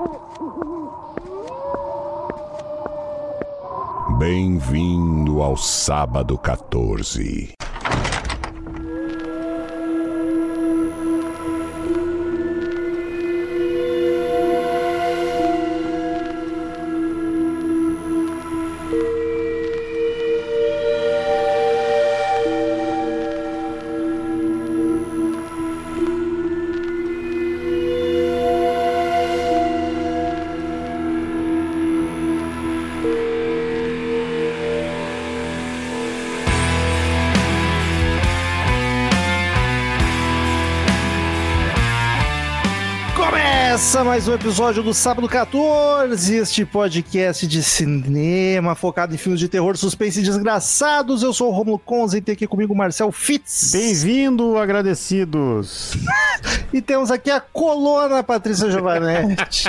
Bem-vindo ao Sábado 14. Começa mais um episódio do Sábado 14, este podcast de cinema focado em filmes de terror, suspense e desgraçados. Eu sou o Rômulo Conza e tem aqui comigo o Marcel Fitz. Bem-vindo, agradecidos. E temos aqui a colona Patrícia Giovanetti.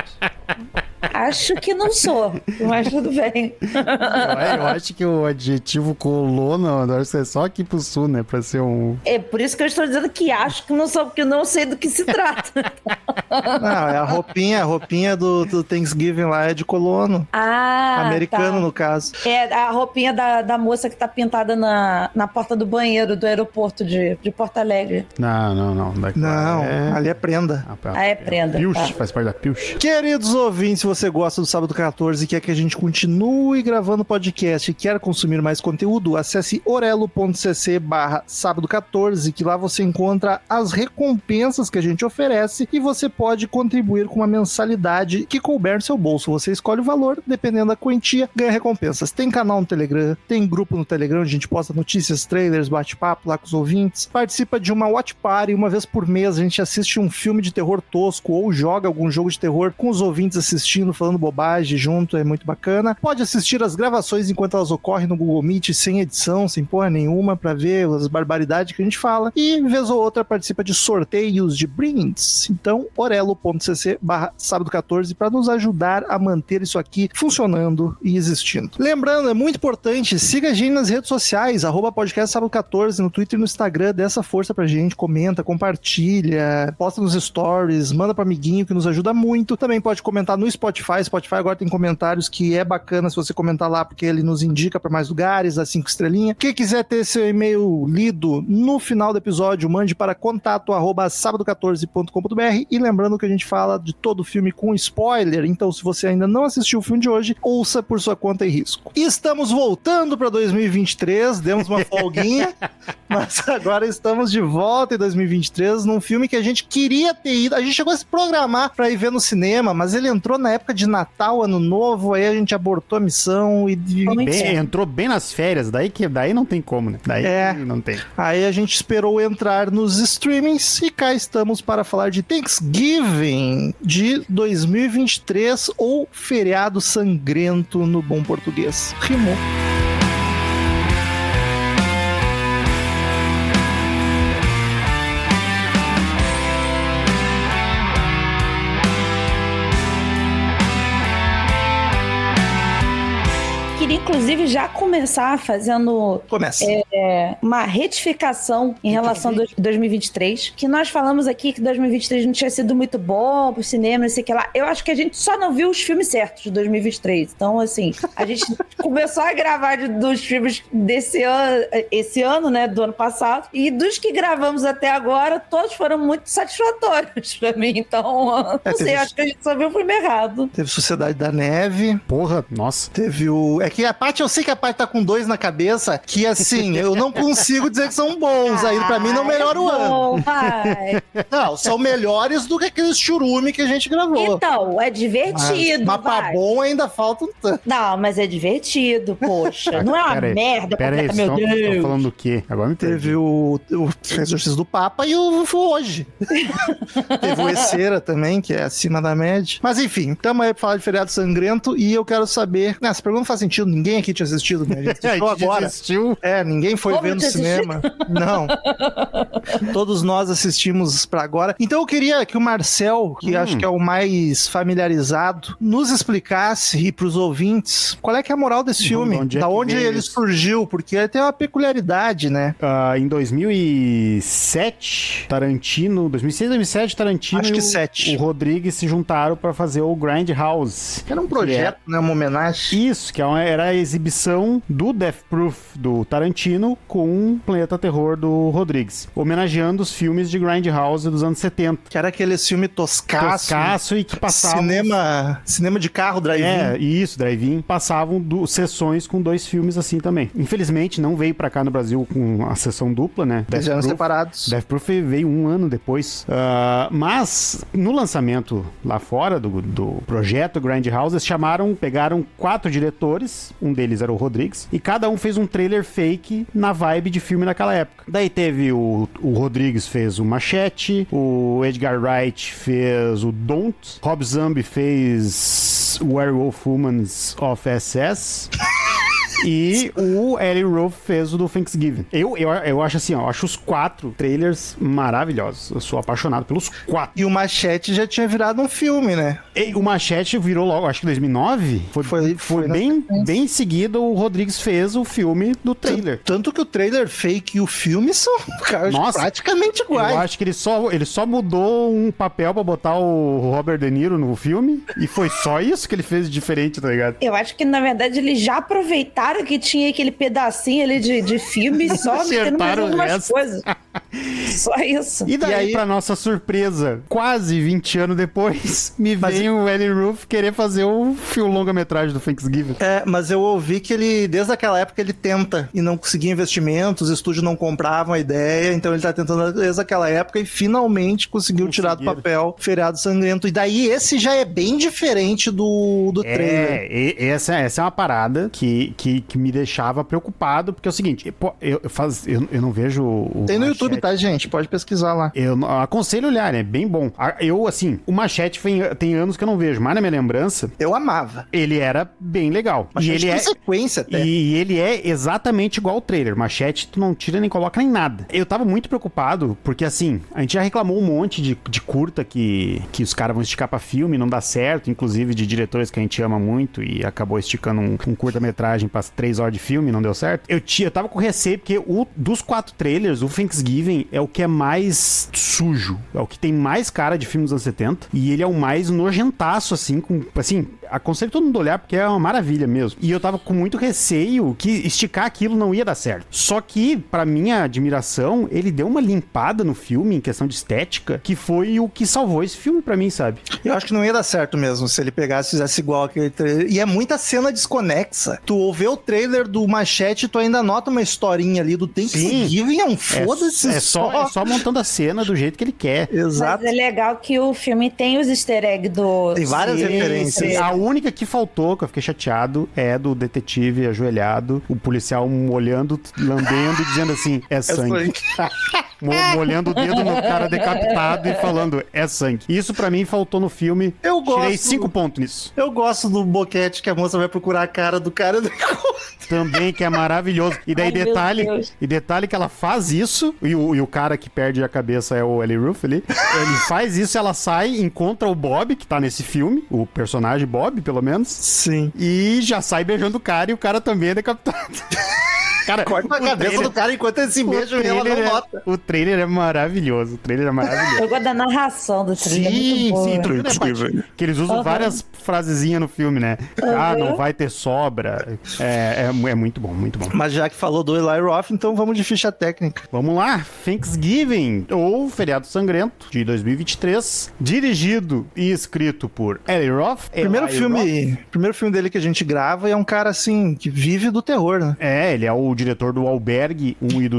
Acho que não sou, mas tudo bem. Eu acho que o adjetivo colona deve ser só aqui pro sul, né? Pra ser um... É por isso que eu estou dizendo que acho que não sou, porque eu não sei do que se trata. Não, é a roupinha do Thanksgiving lá, é de colono. Ah, americano, tá. No caso. É a roupinha da moça que tá pintada na porta do banheiro do aeroporto de Porto Alegre. Não. Ali é prenda. É prenda. Pilch, tá. faz parte da Pilch. Queridos ouvintes, se você gosta do Sábado 14 e quer que a gente continue gravando podcast e quer consumir mais conteúdo, acesse orelo.cc/sábado 14, que lá você encontra as recompensas que a gente oferece e você pode contribuir com uma mensalidade que couber no seu bolso. Você escolhe o valor, dependendo da quantia, ganha recompensas. Tem canal no Telegram, tem grupo no Telegram, a gente posta notícias, trailers, bate-papo lá com os ouvintes, participa de uma watch party, uma vez por mês a gente assiste um filme de terror tosco ou joga algum jogo de terror com os ouvintes assistindo, falando bobagem junto, é muito bacana. Pode assistir as gravações enquanto elas ocorrem no Google Meet, sem edição, sem porra nenhuma, pra ver as barbaridades que a gente fala. E, vez ou outra, participa de sorteios de brindes. Então, orelo.cc/sábado 14 para nos ajudar a manter isso aqui funcionando e existindo. Lembrando, é muito importante, siga a gente nas redes sociais, @podcast sábado 14, no Twitter e no Instagram, dê essa força pra gente, comenta, compartilha, posta nos stories, manda pro amiguinho que nos ajuda muito. Também pode comentar no Spotify agora tem comentários que é bacana se você comentar lá, porque ele nos indica para mais lugares, as 5 estrelinhas. Quem quiser ter seu e-mail lido no final do episódio, mande para contato@sábado14.com.br. E lembrando que a gente fala de todo filme com spoiler, então se você ainda não assistiu o filme de hoje, ouça por sua conta e risco. E estamos voltando para 2023, demos uma folguinha, mas agora estamos de volta em 2023 num filme que a gente queria ter ido, a gente chegou a se programar para ir ver no cinema, mas ele entrou na época de Natal, Ano Novo, aí a gente abortou a missão e... entrou bem nas férias, daí não tem como, né? Daí não tem. Aí a gente esperou entrar nos streamings e cá estamos para falar de Thanksgiving de 2023, ou Feriado Sangrento no bom português. Rimou. Inclusive, já começar fazendo uma retificação em relação a 2023, que nós falamos aqui que 2023 não tinha sido muito bom pro cinema, não sei o que lá. Eu acho que a gente só não viu os filmes certos de 2023. Então, assim, a gente começou a gravar dos filmes esse ano, né, do ano passado, e dos que gravamos até agora, todos foram muito satisfatórios pra mim. Então, não sei, acho que a gente só viu o filme errado. Teve Sociedade da Neve. Porra, nossa. Teve o... É que a parte, eu sei que a parte tá com 2 na cabeça, que assim, eu não consigo dizer que são bons. Aí pra mim não melhora o ano. Vai. Não, são melhores do que aqueles churume que a gente gravou. Então, é divertido. Mas pra bom ainda falta um tanto. Não, mas é divertido, poxa. Não é uma merda. Pera aí, meu Deus. estão falando do quê? Agora me teve o Exorcismo do Papa e o Hoje. Teve o Eceira também, que é acima da média. Mas enfim, estamos aí pra falar de Feriado Sangrento e eu quero saber... Essa pergunta não faz sentido, assistido, ninguém aqui tinha assistido, né? A gente assistiu agora. Assistiu. Ninguém foi ver no cinema. Não. Todos nós assistimos pra agora. Então eu queria que o Marcel, que acho que é o mais familiarizado, nos explicasse, e pros ouvintes, qual é que é a moral desse filme? Da onde ele surgiu? Porque ele tem uma peculiaridade, né? Em 2007, 2006, 2007, Tarantino acho que o Rodrigues se juntaram pra fazer o Grindhouse. Era um projeto, né? Uma homenagem. Isso, que era a exibição do Death Proof do Tarantino com Planeta Terror do Rodrigues, homenageando os filmes de Grindhouse dos anos 70. Que era aquele filme toscaço e que passavam... Cinema de carro, drive-in. Isso, drive-in. Passavam sessões com 2 filmes assim também. Infelizmente, não veio pra cá no Brasil com a sessão dupla, né? Eles eram separados. Death Proof veio 1 ano depois. Mas, no lançamento lá fora do projeto Grindhouse, eles pegaram 4 diretores, um deles era o Rodrigues, e cada um fez um trailer fake na vibe de filme naquela época. Daí teve o Rodrigues fez o Machete, o Edgar Wright fez o Don't, Rob Zombie fez Werewolf Humans of SS... E o Eli Roth fez o do Thanksgiving. Eu acho assim, eu acho os 4 trailers maravilhosos. Eu sou apaixonado pelos 4. E o Machete já tinha virado um filme, né? O Machete virou logo, acho que 2009. Foi bem em seguida o Rodrigues fez o filme do trailer. Tanto que o trailer fake e o filme são praticamente iguais. Eu acho que ele só mudou um papel pra botar o Robert De Niro no filme e foi só isso que ele fez de diferente, tá ligado? Eu acho que, na verdade, eles já aproveitaram que tinha aquele pedacinho ali de filme só metendo mais algumas coisas. Só isso. E daí, pra nossa surpresa, quase 20 anos depois, vem o Eli Roth querer fazer o longa-metragem do Thanksgiving. Mas eu ouvi que ele, desde aquela época, ele tenta e não conseguia investimentos, os estúdios não compravam a ideia, então ele tá tentando desde aquela época e finalmente conseguiu tirar do papel Feriado Sangrento. E daí esse já é bem diferente do trailer. Essa é uma parada que me deixava preocupado, porque é o seguinte, eu não vejo o Tem no Machete. YouTube, tá, gente? Pode pesquisar lá. Eu aconselho olhar, é bem bom. O Machete tem anos que eu não vejo, mas na minha lembrança... Eu amava. Ele era bem legal. Machete tem sequência até. E ele é exatamente igual ao trailer. Machete tu não tira nem coloca nem nada. Eu tava muito preocupado, porque assim, a gente já reclamou um monte de curta que os caras vão esticar pra filme, não dá certo, inclusive de diretores que a gente ama muito e acabou esticando um curta-metragem pra 3 horas de filme, não deu certo. Eu tava com receio, porque dos 4 trailers, o Thanksgiving é o que é mais sujo, é o que tem mais cara de filme dos anos 70, e ele é o mais nojentaço, assim, aconselho todo mundo a olhar, porque é uma maravilha mesmo. E eu tava com muito receio que esticar aquilo não ia dar certo. Só que, pra minha admiração, ele deu uma limpada no filme, em questão de estética, que foi o que salvou esse filme pra mim, sabe? Eu acho que não ia dar certo mesmo, se ele pegasse e fizesse igual aquele trailer. E é muita cena desconexa. Tu vê o trailer do Machete, tu ainda nota uma historinha ali do Thanksgiving, é um foda-se. É só montando a cena do jeito que ele quer. Exato. Mas é legal que o filme tem os easter eggs do... Tem várias referências. A única que faltou, que eu fiquei chateado, é do detetive ajoelhado, o policial olhando, lambendo e dizendo assim, é sangue. Molhando o dedo no cara decapitado e falando, é sangue. Isso pra mim faltou no filme. Tirei 5 pontos nisso. Eu gosto do boquete que a moça vai procurar a cara do cara do também, que é maravilhoso. E daí detalhe que ela faz isso, e o cara que perde a cabeça é o Eli Roth ali. Ele faz isso, ela sai, encontra o Bob, que tá nesse filme, o personagem Bob, pelo menos. Sim. E já sai beijando o cara e o cara também é decapitado. Cara, corta a cabeça do cara enquanto ele se beija e ela não nota. O trailer é maravilhoso. Eu gosto da narração do trailer. Sim, que eles usam várias frasezinhas no filme, né? Não vai ter sobra. É muito bom, muito bom. Mas já que falou do Eli Roth, então vamos de ficha técnica. Vamos lá. Thanksgiving, ou Feriado Sangrento, de 2023. Dirigido e escrito por Eli Roth. Primeiro filme dele que a gente grava, e é um cara, assim, que vive do terror, né? Ele é o diretor do Albergue 1 e do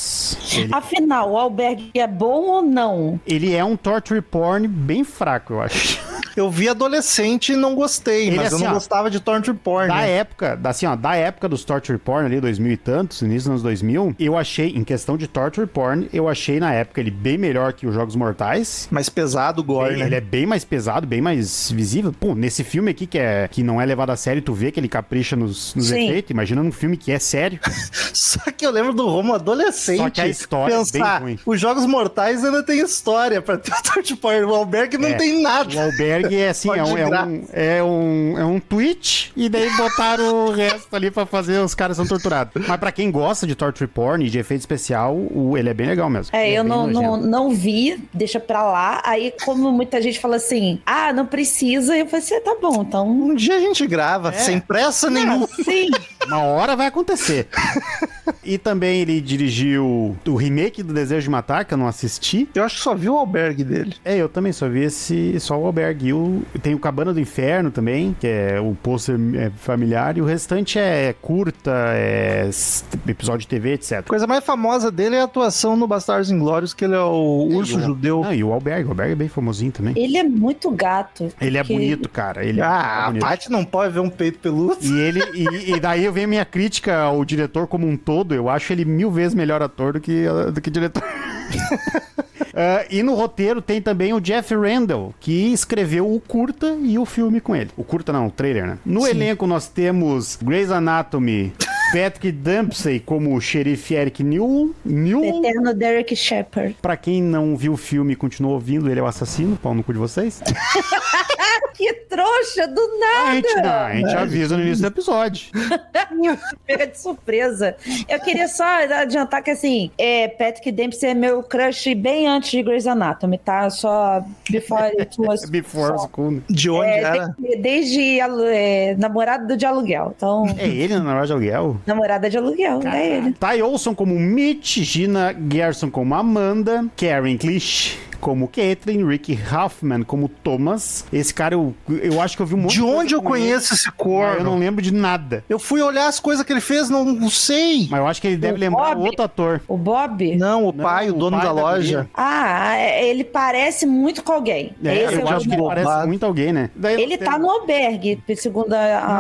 2. Afinal, o Albergue é bom ou não? Ele é um torture porn bem fraco, eu acho. Eu vi adolescente e não gostei, mas eu não gostava de torture porn. Da época dos torture porn ali, 2000 e tantos, início dos anos 2000, eu achei, em questão de torture porn, eu achei na época ele bem melhor que os Jogos Mortais. Mais pesado, gore, né? Ele é bem mais pesado, bem mais visível. Pô, nesse filme aqui que não é levado a sério, tu vê que ele capricha nos efeitos. Imagina num filme que é sério. Só que eu lembro do Romo adolescente. Só que a história é bem ruim. Os Jogos Mortais ainda tem história pra ter o torture porn. O Albergue não tem nada. O Albergue é assim, é um tweet e daí botaram o resto ali pra fazer os caras são torturados. Mas pra quem gosta de torture porn e de efeito especial, ele é bem legal mesmo. Eu não vi, deixa pra lá. Aí, como muita gente fala assim, não precisa, eu falei assim, tá bom, então... Um dia a gente grava, sem pressa nenhuma. Sim. Uma hora vai acontecer. E também ele dirigiu o remake do Desejo de Matar, que eu não assisti. Eu acho que só vi o Albergue dele. Eu também só vi só o Albergue. Tem o Cabana do Inferno também, que é o pôster familiar, e o restante é curta, episódio de TV, etc. A coisa mais famosa dele é a atuação no Bastardos Inglórios, que ele é o urso judeu. E o Albergue é bem famosinho também. Ele é muito gato. Ele é bonito, cara. A Paty não pode ver um peito peludo. E daí eu venho a minha crítica ao diretor como um todo. Eu acho ele 1000 vezes melhor ator do que diretor. E no roteiro tem também o Jeff Randall, que escreveu o curta e o filme com ele. O curta não, o trailer, né? No elenco nós temos Grey's Anatomy, Patrick Dempsey como o xerife Eric Newell. Eterno Derek Shepherd. Pra quem não viu o filme e continuou ouvindo, ele é o assassino, pau no cu de vocês. Que trouxa, do nada! A gente avisa no início do episódio. Pega de surpresa. Eu queria só adiantar que, assim, Patrick Dempsey é meu crush bem antes de Grey's Anatomy, tá? Só before it was... Before school. De onde era? Desde namorado de aluguel. Então... É ele, namorado de aluguel? Namorada de aluguel, é ele. Ty Olsson como Mitch, Gina Gerson como Amanda, Karen Clich como Caitlin, Ricky Hoffman como Thomas. Esse cara, eu acho que eu vi um monte de onde eu conheço esse corno? Eu não lembro de nada. Eu fui olhar as coisas que ele fez, não sei. Mas eu acho que ele deve lembrar outro ator. O Bob? Não, o pai, o dono da loja. Ele parece muito com alguém. Eu acho que ele parece muito alguém, né? Ele tá no Albergue, segundo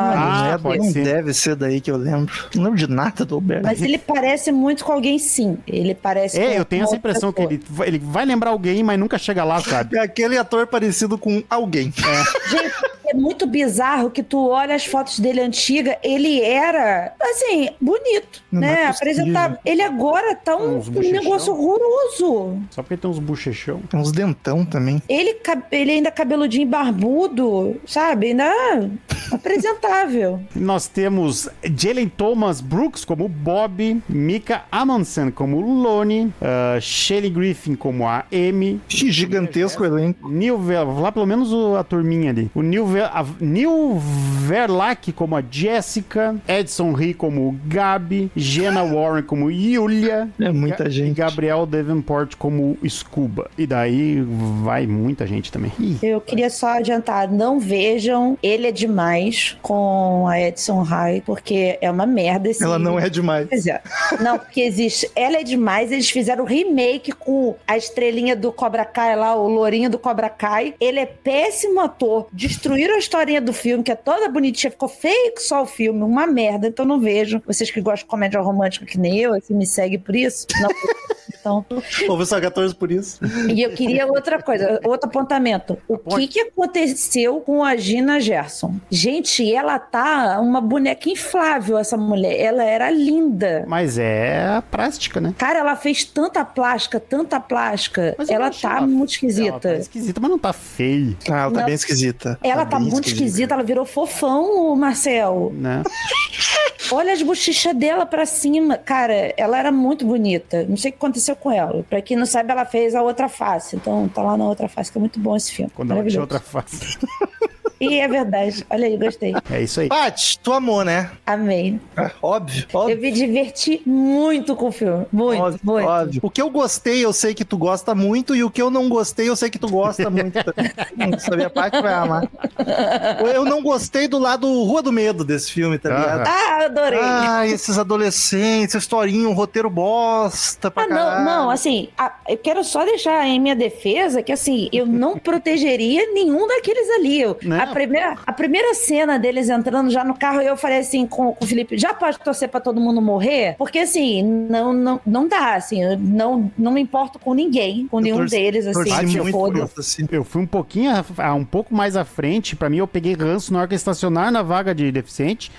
não deve ser daí que eu lembro. Não lembro de nada do Albergue. Mas ele parece muito com alguém, sim. Ele parece eu tenho essa impressão que ele vai lembrar alguém, mas nunca chega lá, sabe? É aquele ator parecido com alguém. Gente, é muito bizarro que tu olha as fotos dele antiga, ele era, assim, bonito, né? Apresentável. Ele agora tá um negócio horroroso. Só porque tem uns bochechão. Tem uns dentão também. Ele ainda cabeludinho barbudo, sabe? Ainda apresentável. Nós temos Jalen Thomas Brooks como Bob, Mika Amundsen como Lonnie, Shelley Griffin como a Amy. Gigantesco elenco. Lá pelo menos a turminha ali. O Neil Verlaque como a Jessica, Edson Ri como o Gabi, Jenna Warren como Yulia. É muita gente. E Gabriel Davenport como Scuba. E daí vai muita gente também. Eu queria só adiantar, não vejam Ele é Demais com a Edson Rai, porque é uma merda esse... Ela não é demais. Não, porque existe Ela é Demais, eles fizeram o remake com a estrelinha do Cobra Kai lá, o lourinho do Cobra Kai. Ele é péssimo ator. Destruíram a historinha do filme, que é toda bonitinha, ficou feio que só o filme, uma merda, então não vejo. Vocês que gostam de comédia romântica que nem eu, assim, me segue por isso, não. Então... Ouve só 14 por isso. E eu queria outra coisa, outro apontamento. O que aconteceu com a Gina Gerson? Gente, ela tá uma boneca inflável, essa mulher. Ela era linda. Mas é a plástica, né? Cara, ela fez tanta plástica. Ela tá muito esquisita. Ela tá esquisita, mas não tá feia. Ela tá bem esquisita. Ela tá muito esquisita. Ela virou fofão, Marcel. Né? Olha as bochechas dela pra cima. Cara, ela era muito bonita. Não sei o que aconteceu com ela. Pra quem não sabe, ela fez A Outra Face. Então, tá lá na Outra Face, que é muito bom esse filme. Quando ela tinha outra face. E é verdade. Olha aí, gostei. É isso aí. Paty, tu amou, né? Amei. Óbvio. Eu me diverti muito com o filme. Muito. Óbvio. O que eu gostei, eu sei que tu gosta muito, e o que eu não gostei, eu sei que tu gosta muito também. Sabia, Paty vai amar. Eu não gostei do lado Rua do Medo desse filme, tá ligado? Ah, adorei. Ah, esses adolescentes, historinha, um roteiro bosta pra caralho. Não, assim, eu quero só deixar em minha defesa que, assim, eu não protegeria nenhum daqueles ali. A primeira cena deles entrando já no carro, eu falei assim com o Felipe, já pode torcer pra todo mundo morrer? Porque, assim, não dá, assim, eu não me importo com ninguém, com nenhum deles, assim, Eu fui um pouco mais à frente, pra mim eu peguei ranço na hora que estacionar na vaga de deficiente,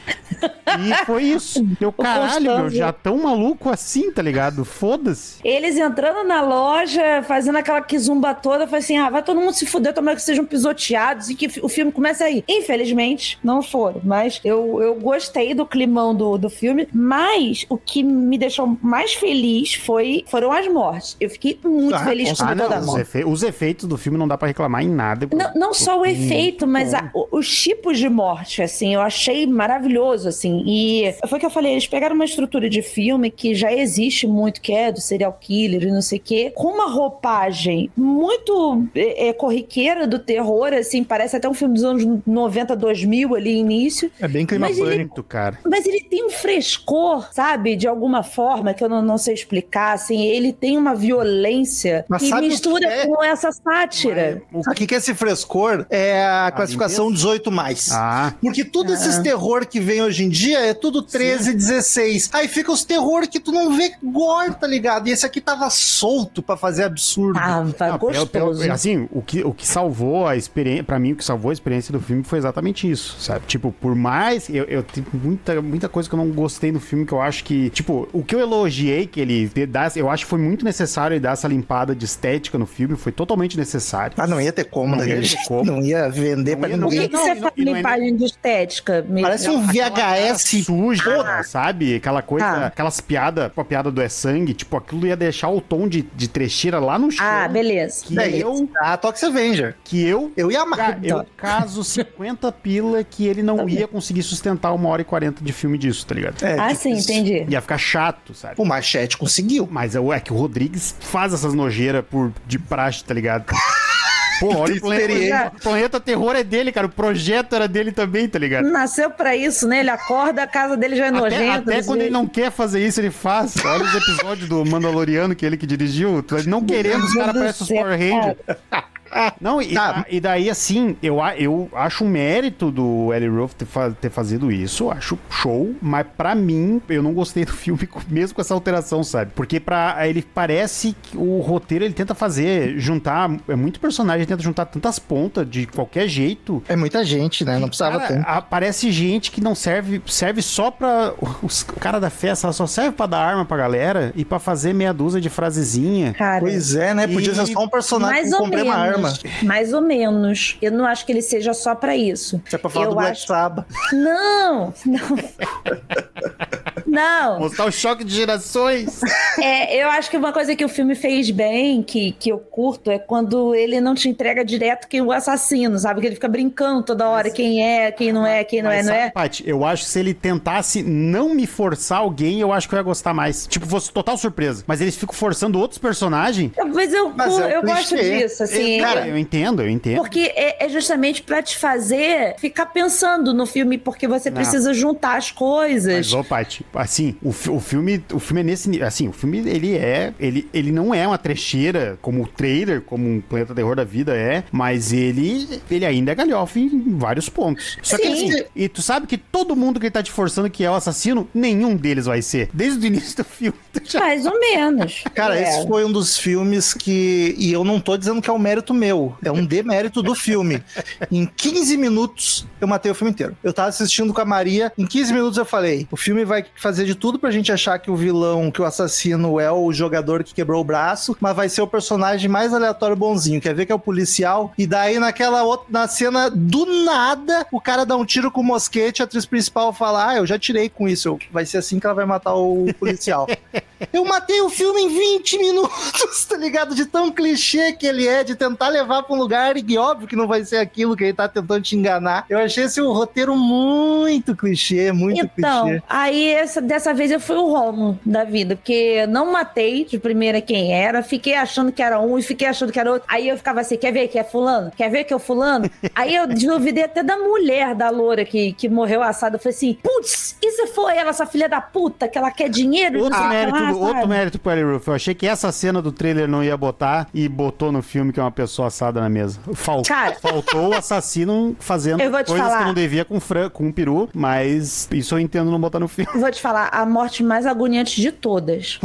e foi isso. Eu, caralho, meu, já tão maluco assim, tá ligado? Foda-se. Eles entrando na loja, fazendo aquela quizumba toda, eu falei assim, vai todo mundo se fuder, tomara que sejam pisoteados e que o filme comece aí. Infelizmente, não foram, mas eu gostei do climão do filme, mas o que me deixou mais feliz foram as mortes. Eu fiquei muito feliz com toda a morte. Os efeitos do filme não dá pra reclamar em nada. Não só o efeito, mas os tipos de morte, assim, eu achei maravilhoso, assim, e foi o que eu falei, eles pegaram uma estrutura de filme que já existe muito, que é do serial killer e não sei o quê, com uma roupagem muito corriqueira do terror, assim, parece até um filme dos anos 90, 2000 ali, início. É bem clima pânico, cara. Mas ele tem um frescor, sabe, de alguma forma, que eu não sei explicar, assim, ele tem uma violência que mistura com essa sátira. O que é esse frescor? É a classificação 18+. Porque todos esses terror que vem hoje em dia é tudo 13, 16. Aí fica os terror que tu não vê gore, tá ligado? E esse aqui tava solto pra fazer absurdo. Gostoso. Assim, o que salvou a experiência, pra mim, o que salvou a experiência do filme foi exatamente isso, sabe? Tipo, por mais, eu tenho muita coisa que eu não gostei no filme, que eu acho que, tipo, o que eu elogiei que ele dá, eu acho que foi muito necessário ele dar essa limpada de estética no filme, foi totalmente necessário. Não ia ter como, né? Não ia vender pra ninguém. O que você faz limpagem de estética? Parece um VHS suja, sabe? Aquela coisa, aquelas piadas, tipo a piada do é sangue, tipo, aquilo ia deixar o tom de trecheira lá no chão. Beleza. Toxic Avenger. Que eu ia amar. Eu caso 50 pila que ele não ia conseguir sustentar 1h40 de filme disso, tá ligado? Sim, entendi. Ia ficar chato, sabe? O Machete conseguiu. Mas é que o Rodrigues faz essas nojeiras de praxe, tá ligado? Pô, olha, o Planeta Terror é dele, cara. O projeto era dele também, tá ligado? Nasceu pra isso, né? Ele acorda, a casa dele já é nojenta. Até quando ele não quer fazer isso, ele faz. Olha os episódios do Mandaloriano que ele que dirigiu. Não querendo, os caras parecem os Power Rangers. Não, e daí assim, eu acho um mérito do Eli Roth ter fazido isso, acho show, mas pra mim, eu não gostei do filme mesmo com essa alteração, sabe? Porque ele parece que o roteiro ele tenta juntar muito personagem, ele tenta juntar tantas pontas de qualquer jeito. É muita gente, né? Não precisava ter. Aparece gente que não serve só pra... O cara da festa, ela só serve pra dar arma pra galera e pra fazer meia dúzia de frasezinha. Cara, pois é, né? Podia ser só um personagem que comprei uma arma. Mais ou menos. Eu não acho que ele seja só pra isso. Isso é pra falar do Black Sabbath. Não. Mostrar o choque de gerações. Eu acho que uma coisa que o filme fez bem, que eu curto, é quando ele não te entrega direto que o assassino, sabe? Que ele fica brincando toda hora, quem é, quem não é, quem não é, não é. Paty, eu acho que se ele tentasse não me forçar alguém, eu acho que eu ia gostar mais. Tipo, fosse total surpresa. Mas eles ficam forçando outros personagens. Mas eu gosto disso, assim. Cara, eu entendo. Porque é justamente pra te fazer ficar pensando no filme, porque você precisa juntar as coisas. Mas, Paty, assim, o filme é nesse nível. Assim, o filme, ele não é uma trecheira como o trailer, como um Planeta Terror da vida mas ele ainda é galhofa em vários pontos. Só que assim, e tu sabe que todo mundo que ele tá te forçando que é o assassino, nenhum deles vai ser. Desde o início do filme. Mais ou menos. Cara, esse foi um dos filmes que... E eu não tô dizendo que é um mérito meu. É um demérito do filme. Em 15 minutos, eu matei o filme inteiro. Eu tava assistindo com a Maria. Em 15 minutos eu falei, o filme vai fazer de tudo pra gente achar que o vilão, que o assassino é o jogador que quebrou o braço, mas vai ser o personagem mais aleatório bonzinho. Quer ver que é o policial? E daí na cena, do nada, o cara dá um tiro com o mosquete, a atriz principal fala, eu já tirei com isso. Vai ser assim que ela vai matar o policial. Eu matei o filme em 20 minutos, tá ligado? De tão clichê que ele é, de tentar levar pra um lugar e óbvio que não vai ser aquilo que ele tá tentando te enganar. Eu achei esse um roteiro muito clichê, muito clichê. Então, aí dessa vez eu fui o Romulo da vida, porque não matei de primeira quem era, fiquei achando que era um e fiquei achando que era outro. Aí eu ficava assim, quer ver que é fulano? Quer ver que é o fulano? Aí eu duvidei até da mulher da loura que morreu assada. Eu falei assim, putz, e se foi ela, essa filha da puta, que ela quer dinheiro? Outro mérito pro Eli Ruff. Eu achei que essa cena do trailer não ia botar e botou no filme que é uma pessoa assada na mesa. Faltou o assassino fazendo coisas que não devia com um peru, mas isso eu entendo não botar no filme. Vou te falar, a morte mais agoniante de todas.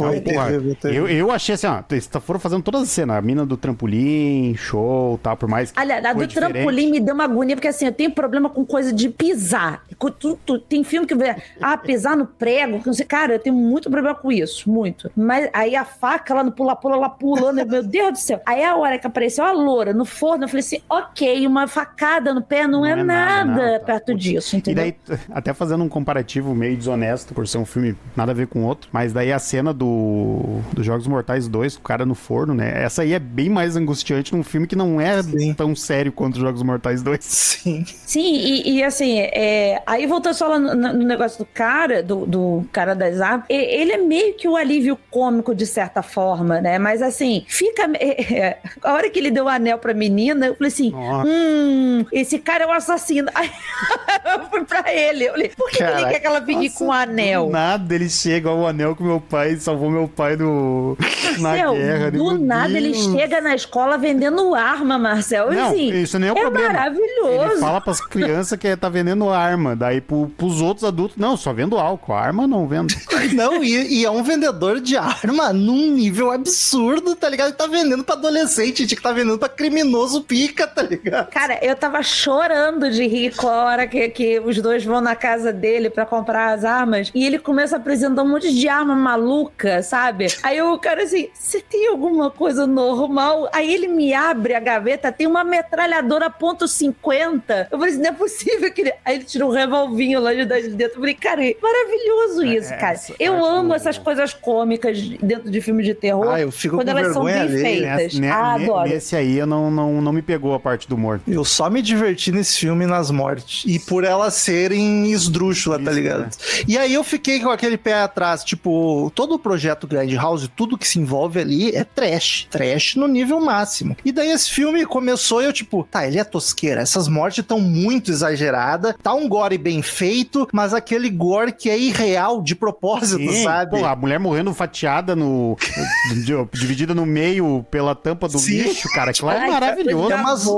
Eu achei assim, ó, foram fazendo todas as cenas, a mina do trampolim, show, tal, por mais que aliás, a do trampolim me deu uma agonia, porque assim, eu tenho problema com coisa de pisar. Tem filme que pisar no prego, cara, eu tenho muito problema com isso, muito. Mas aí a faca lá no pula-pula, lá pulando, meu Deus do céu. Aí a hora que apareceu a loura no forno, eu falei assim, ok, uma facada no pé não é nada perto disso, entendeu? E daí, até fazendo um comparativo meio desonesto, por ser um filme nada a ver com o outro, mas daí a cena dos Jogos Mortais 2, o cara no forno, né? Essa aí é bem mais angustiante num filme que não é tão sério quanto os Jogos Mortais 2. Sim. Sim, e assim, aí voltando só lá no negócio do cara das armas, ele é meio que o alívio cômico de certa forma, né? Mas assim, fica... a hora que ele deu o anel pra menina, eu falei assim, esse cara é o assassino. Aí eu fui pra ele, eu falei, por que ele quer que ela fique com o anel? Do nada ele chega ao anel com meu pai, salvou meu pai na guerra. Do nada ele chega na escola vendendo arma, Marcel. Não, assim, isso nem é o problema. Maravilhoso. Ele fala pras crianças que tá vendendo arma, daí pros outros adultos, não, só vendo álcool, arma não vendo. Não, e é um vendedor de arma num nível absurdo, tá ligado? Ele tá vendendo pra adolescente, que tá vendendo pra criminoso pica, tá ligado? Cara, eu tava chorando de rir com a hora que os dois vão na casa dele pra comprar as armas e ele começa a apresentar um monte de arma maluca, sabe? Aí o cara assim, você tem alguma coisa normal? Aí ele me abre a gaveta, tem uma metralhadora .50. Eu falei assim, não é possível que ele... Aí ele tira um revolvinho lá de dentro. Eu falei, cara, maravilhoso isso, cara. Eu amo essas coisas cômicas dentro de filme de terror. Eu fico quando com elas são bem feitas. Adoro. Nesse aí eu não me pegou a parte do humor. Eu só me diverti nesse filme nas mortes. E por elas serem esdrúxulas, tá ligado? E aí eu fiquei com aquele pé atrás, tipo, todo o projeto Grindhouse, tudo que se envolve ali é trash. Trash no nível máximo. E daí esse filme começou e eu tipo, ele é tosqueira. Essas mortes estão muito exageradas. Tá um gore bem feito, mas aquele gore que é irreal de propósito, sabe? Pô, a mulher morrendo fatiada dividida no meio pela tampa do lixo, cara. Aquilo é maravilhoso.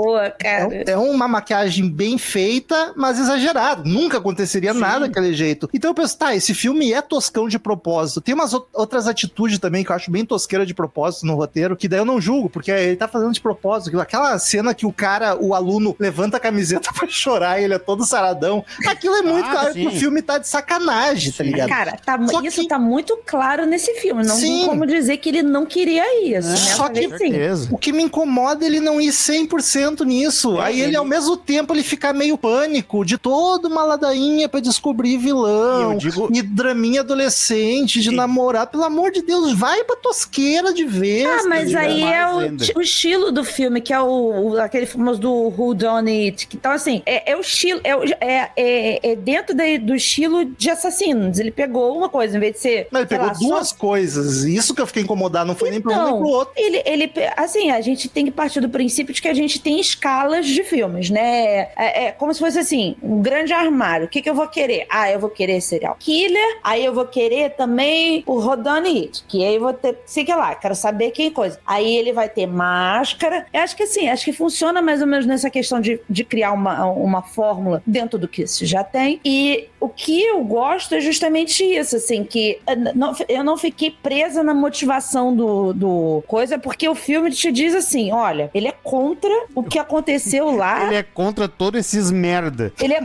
É uma maquiagem bem feita, mas exagerada. Nunca aconteceria nada daquele jeito. Então eu penso, esse filme é toscão de propósito. Tem umas outras atitudes também que eu acho bem tosqueira de propósito no roteiro, que daí eu não julgo, porque ele tá fazendo de propósito. Aquela cena que o aluno levanta a camiseta pra chorar e ele é todo saradão. Aquilo é muito claro que o filme tá de sacanagem, tá ligado? Cara, tá muito claro nesse filme. Não tem como dizer que ele não queria isso, né? Só que o que me incomoda é ele não ir 100% nisso. Aí ele, ao mesmo tempo, ele fica meio pânico de toda uma ladainha pra descobrir vilão. E draminha adolescente, de namorar. Pelo amor de Deus, vai pra tosqueira de vez. Mas aí é o estilo do filme, que é aquele famoso do Who Done It. Então, assim, é o estilo, é dentro do estilo de Assassinos. Ele pegou uma coisa, em vez de ser... Mas ele pegou duas coisas. Isso que eu fiquei incomodado, não foi nem pro um nem pro outro. Assim, a gente tem que partir do princípio de que a gente tem escalas de filmes, né? É como se fosse assim, um grande armário. O que eu vou querer? Eu vou querer serial killer, aí eu vou querer também o Whodunit It, que aí eu vou ter, sei que lá, quero saber quem coisa. Aí ele vai ter máscara. Eu acho que assim, acho que funciona mais ou menos nessa questão de criar uma fórmula dentro do que se já tem. E o que eu gosto é justamente isso, assim, que eu não fiquei presa na motivação do coisa, porque o filme te diz assim, olha, ele é contra o que aconteceu lá. Ele é contra todos esses merda. Ele é contra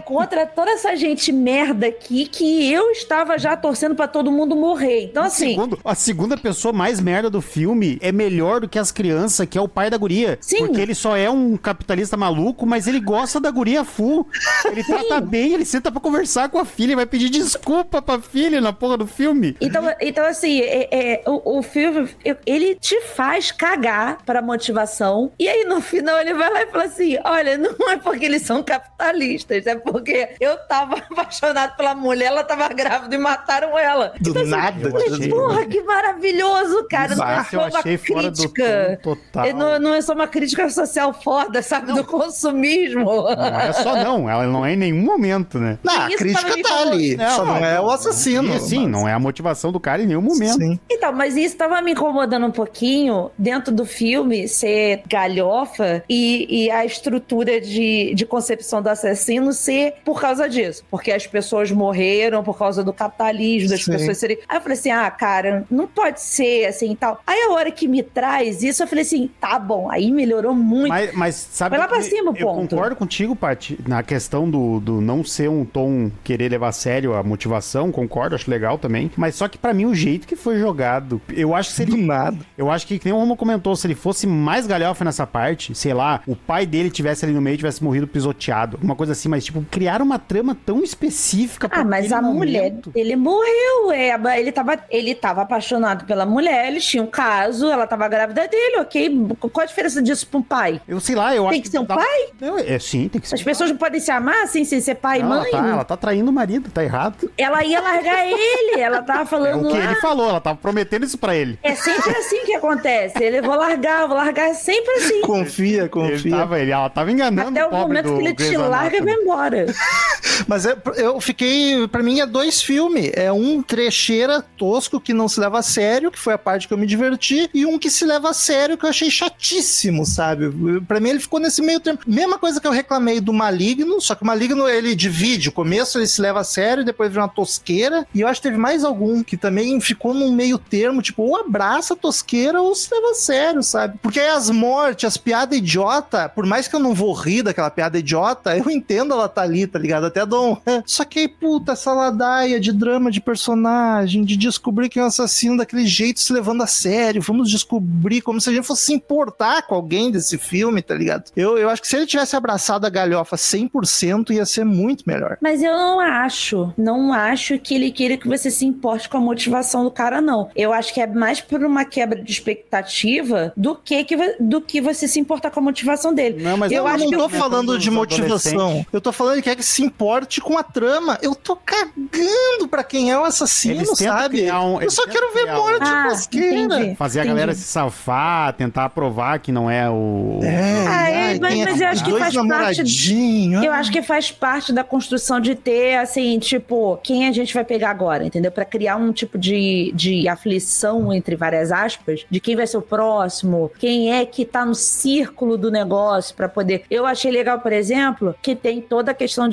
era toda essa gente merda aqui que eu estava já torcendo pra todo mundo morrer. Então, assim... A segunda pessoa mais merda do filme é melhor do que as crianças, que é o pai da guria. Sim. Porque ele só é um capitalista maluco, mas ele gosta da guria full. Ele trata bem, ele senta pra conversar com a filha, vai pedir desculpa pra filha na porra do filme. Então assim, o filme, ele te faz cagar pra motivação, e aí no final ele vai lá e fala assim, olha, não é porque eles são capitalistas, é porque eu tava apaixonado pela mulher, ela tava grávida e mataram ela. Do então, nada. Assim, porra, que maravilhoso, cara. Não é só uma crítica. Não é só uma crítica social foda, sabe, do consumismo. Não é só ela não é em nenhum momento, né? Não, a crítica tá ali, só não é o assassino. Sim, não é a motivação do cara em nenhum momento. Sim. Então, mas isso tava me incomodando um pouquinho dentro do filme ser galhofa e a estrutura de concepção do assassino ser por causa disso. Porque as pessoas morreram por causa do capitalismo, das pessoas serem... Aí eu falei assim, cara, não pode ser assim e tal. Aí a hora que me traz isso, eu falei assim, tá bom, aí melhorou muito. Mas sabe... Vai lá pra cima, eu concordo contigo, Paty, na questão do não ser um tom querer levar a sério a motivação, concordo, acho legal também. Mas só que pra mim o jeito que foi jogado, eu acho que se ele... Do nada. Eu acho que nem o Romo comentou, se ele fosse mais galhofa nessa parte, sei lá, o pai dele tivesse ali no meio, tivesse morrido pisoteado, alguma coisa assim, mas tipo, criaram uma trama tão específica pra mas a mulher, ele morreu, ele tava apaixonado pela mulher, eles tinham um caso, ela tava grávida dele, ok? Qual a diferença disso pra um pai? Eu sei lá, eu acho que... Tem que ser um pai? Sim, tem que ser. As pessoas não podem se amar assim, sem ser pai e mãe? Ela tá traindo o marido, tá errado. Ela ia largar ele, ela tava falando... É o que ele falou, ela tava prometendo isso pra ele. É sempre assim que acontece, ele vou largar, é sempre assim. Confia. Ela tava enganando até o momento que ele te larga e vai embora. Mas eu fiquei, pra mim é 2 filmes, é um trecheira tosco que não se leva a sério, que foi a parte que eu me diverti, e um que se leva a sério que eu achei chatíssimo, sabe? Pra mim ele ficou nesse meio termo. Mesma coisa que eu reclamei do Maligno, só que o Maligno ele divide, o começo ele se leva a sério, depois vira uma tosqueira, e eu acho que teve mais algum que também ficou num meio termo, tipo, ou abraça a tosqueira ou se leva a sério, sabe? Porque aí as mortes, as piadas idiota, por mais que eu não vou rir daquela piada idiota, eu entendo ela tá ali, tá ligado? Até dou Só que aí, puta, essa ladaia de drama de personagem, de descobrir quem é o assassino daquele jeito, se levando a sério, vamos descobrir, como se a gente fosse se importar com alguém desse filme, tá ligado? Eu acho que se ele tivesse abraçado a galhofa 100%, ia ser muito melhor. Mas eu não acho que ele queira que você se importe com a motivação do cara, não. Eu acho que é mais por uma quebra de expectativa do que você se importar com a motivação dele. Não, mas eu não tô falando de motivação. Eu tô falando que é que se importe com a trama. Eu tô cagando pra quem é o assassino, sabe? Eu só quero ver morte tosqueira. Fazer a galera se safar, tentar provar que não é o... Mas eu acho que faz parte... Eu acho que faz parte da construção de ter, assim, tipo, quem a gente vai pegar agora, entendeu? Pra criar um tipo de aflição, entre várias aspas, de quem vai ser o próximo, quem é que tá no círculo do negócio pra poder... Eu achei legal, por exemplo, que tem toda a questão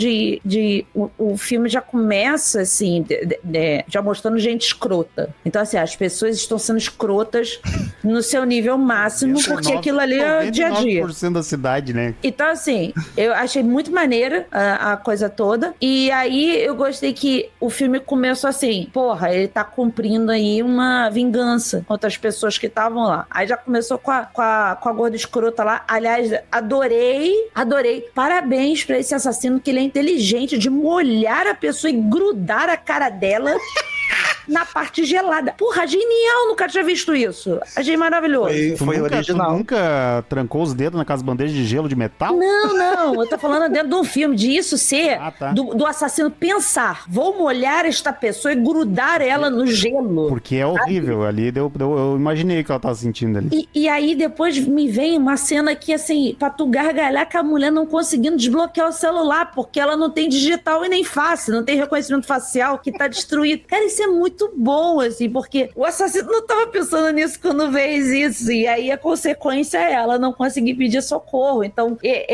o filme já começa, assim, já mostrando gente escrota. Então, assim, as pessoas estão sendo escrotas no seu nível máximo, porque aquilo ali é o dia a dia. 99% da cidade, né? Então, assim, eu achei muito maneira a coisa toda. E aí, eu gostei que o filme começou assim, porra, ele tá cumprindo aí uma vingança contra as pessoas que estavam lá. Aí já começou com a gorda escrota lá. Aliás, adorei. Parabéns pra esse assassino, que ele é inteligente de molhar a pessoa e grudar a cara dela na parte gelada. Porra, genial, nunca tinha visto isso. Achei maravilhoso. Foi original. Tu nunca trancou os dedos naquelas bandejas de gelo de metal? Não, eu tô falando dentro de um filme, de isso ser do assassino pensar, vou molhar esta pessoa e grudar ela no gelo. Porque é horrível, ali eu imaginei o que ela tava sentindo ali. E aí depois me vem uma cena que, assim, pra tu gargalhar com a mulher não conseguindo desbloquear o celular, porque ela não tem digital e nem face, não tem reconhecimento facial, que tá destruído. Cara, isso é muito bom, assim, porque o assassino não tava pensando nisso quando fez isso, e aí a consequência é ela não conseguir pedir socorro. Então,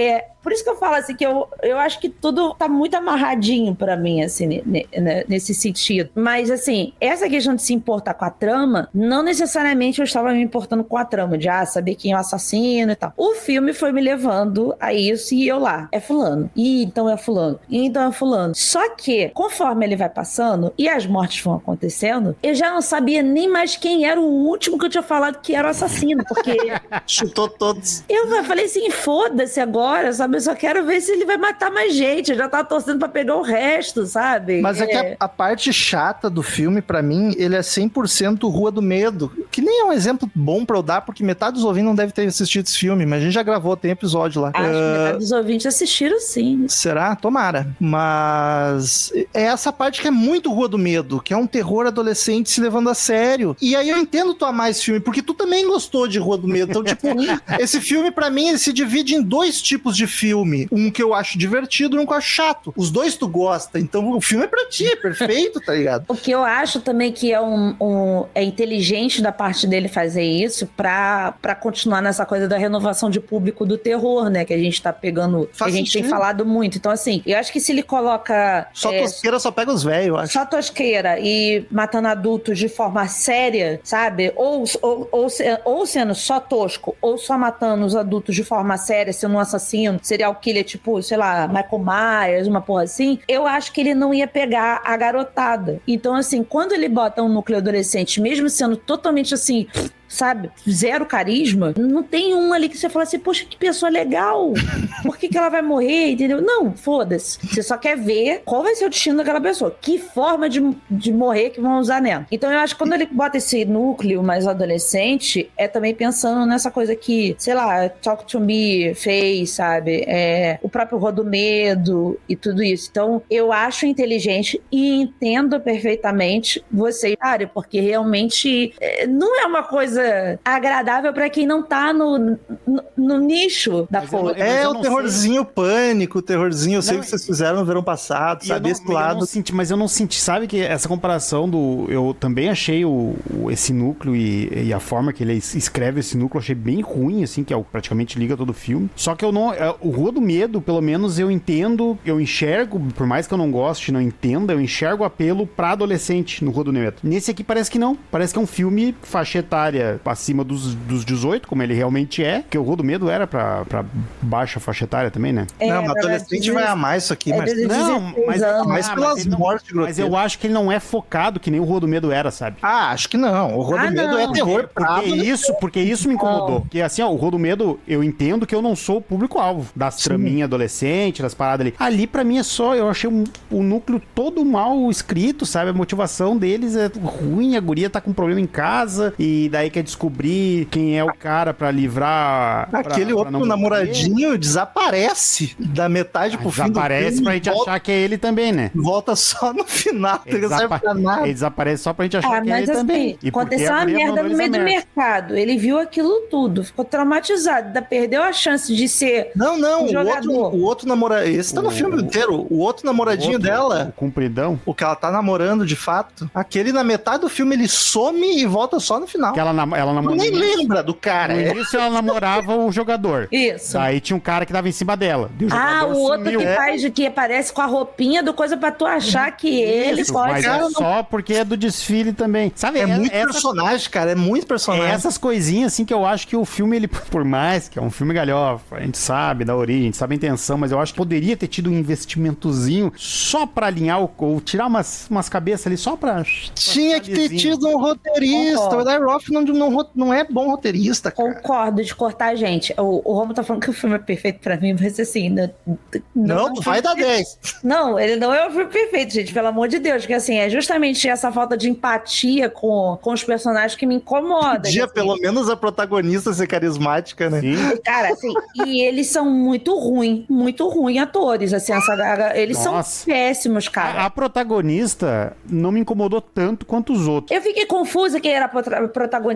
Por isso que eu falo assim, que eu acho que tudo tá muito amarradinho pra mim, assim, nesse sentido. Mas, assim, essa questão de se importar com a trama, não necessariamente eu estava me importando com a trama, de saber quem é o assassino e tal. O filme foi me levando a isso e eu lá, é fulano. E então é fulano. E então é fulano. Só que, conforme ele vai passando e as mortes vão acontecendo, eu já não sabia nem mais quem era o último que eu tinha falado que era o assassino, porque... Chutou todos. Eu falei assim, foda-se agora, sabe? Eu só quero ver se ele vai matar mais gente. Eu já tava torcendo pra pegar o resto, sabe? Mas é que a parte chata do filme, pra mim, ele é 100% Rua do Medo. Que nem é um exemplo bom pra eu dar, porque metade dos ouvintes não deve ter assistido esse filme, mas a gente já gravou, tem episódio lá. Acho que metade dos ouvintes assistiram, sim. Será? Tomara. Mas é essa parte que é muito Rua do Medo, que é um terror adolescente se levando a sério. E aí eu entendo tu amar esse filme, porque tu também gostou de Rua do Medo. Então, tipo, esse filme, pra mim, ele se divide em dois tipos de filme. Um que eu acho divertido e um que eu acho chato. Os dois tu gosta, então o filme é pra ti, é perfeito, tá ligado? O que eu acho também que é inteligente da parte dele fazer isso pra continuar nessa coisa da renovação de público do terror, né? Que a gente tá pegando, que a gente tem falado muito. Então, assim, eu acho que se ele coloca... Só tosqueira só pega os velhos, eu acho. Só tosqueira e matando adultos de forma séria, sabe? Ou sendo só tosco, ou só matando os adultos de forma séria, sendo um assassino, serial killer, tipo, sei lá, Michael Myers, uma porra assim, eu acho que ele não ia pegar a garotada. Então, assim, quando ele bota um núcleo adolescente, mesmo sendo totalmente assim... sabe, zero carisma, não tem um ali que você fala assim, poxa, que pessoa legal, por que ela vai morrer, entendeu? Não, foda-se, você só quer ver qual vai ser o destino daquela pessoa, que forma de morrer que vão usar nela. Então eu acho que quando ele bota esse núcleo mais adolescente, é também pensando nessa coisa que, sei lá, Talk to Me fez, sabe, o próprio Rua do Medo e tudo isso. Então eu acho inteligente e entendo perfeitamente você, cara, porque realmente não é uma coisa agradável pra quem não tá no nicho da coisa. É o terrorzinho pânico, o terrorzinho, eu sei que vocês fizeram no verão passado, sabe? Esse lado. Mas eu não senti, sabe que essa comparação eu também achei esse núcleo e a forma que ele escreve esse núcleo, eu achei bem ruim, assim, que praticamente liga todo o filme. Só que eu não, o Rua do Medo, pelo menos eu entendo, eu enxergo, por mais que eu não goste, não entenda, eu enxergo apelo pra adolescente no Rua do Medo. Nesse aqui parece que não, parece que é um filme faixa etária acima dos 18, como ele realmente é, que o Rua do Medo era pra baixa faixa etária também, né? Não, mas adolescente vai amar isso aqui, mas... Não, mas pelas mortes grotescas. Mas eu acho que ele não é focado que nem o Rua do Medo era, sabe? Acho que não. O Rua do Medo é terror porque isso me incomodou. Porque assim, o Rua do Medo, eu entendo que eu não sou o público-alvo das traminhas adolescentes, das paradas ali. Ali, pra mim, é só, eu achei o núcleo todo mal escrito, sabe? A motivação deles é ruim, a guria tá com problema em casa, e daí quer descobrir quem é o cara pra livrar... Aquele outro namoradinho desaparece da metade pro fim do filme. Desaparece pra gente achar que é ele também, né? Volta só no final, não serve pra nada. Ele desaparece só pra gente achar que é ele assim, também. E aconteceu uma merda no meio do mercado. Ele viu aquilo tudo, ficou traumatizado, perdeu a chance de ser um jogador. O outro namoradinho... Esse tá no filme inteiro. O outro namoradinho dela... O compridão. O que ela tá namorando, de fato. Aquele, na metade do filme, ele some e volta só no final. Que ela nem lembra do cara. No início ela namorava o jogador. Isso. Aí tinha um cara que dava em cima dela. O outro que faz que aparece com a roupinha do coisa pra tu achar que ele pode... Mas é só porque é do desfile também. Sabe? É muito personagem, cara. É muito personagem. Essas coisinhas, assim, que eu acho que o filme, ele, por mais que é um filme galhofa, a gente sabe da origem, a gente sabe a intenção, mas eu acho que poderia ter tido um investimentozinho só pra alinhar ou tirar umas cabeças ali, só pra... Tinha que ter tido um roteirista. O Eli Roth não é bom roteirista, cara. Concordo de cortar a gente. O Romo tá falando que o filme é perfeito pra mim, mas assim... Não vai dar 10. Não, ele não é o filme perfeito, gente, pelo amor de Deus. Porque assim, é justamente essa falta de empatia com os personagens que me incomoda. Podia, assim. pelo menos, a protagonista ser carismática, né? Sim. Cara, assim, e eles são muito ruins atores, assim, eles são péssimos, cara. A protagonista não me incomodou tanto quanto os outros. Eu fiquei confusa quem era a protagonista.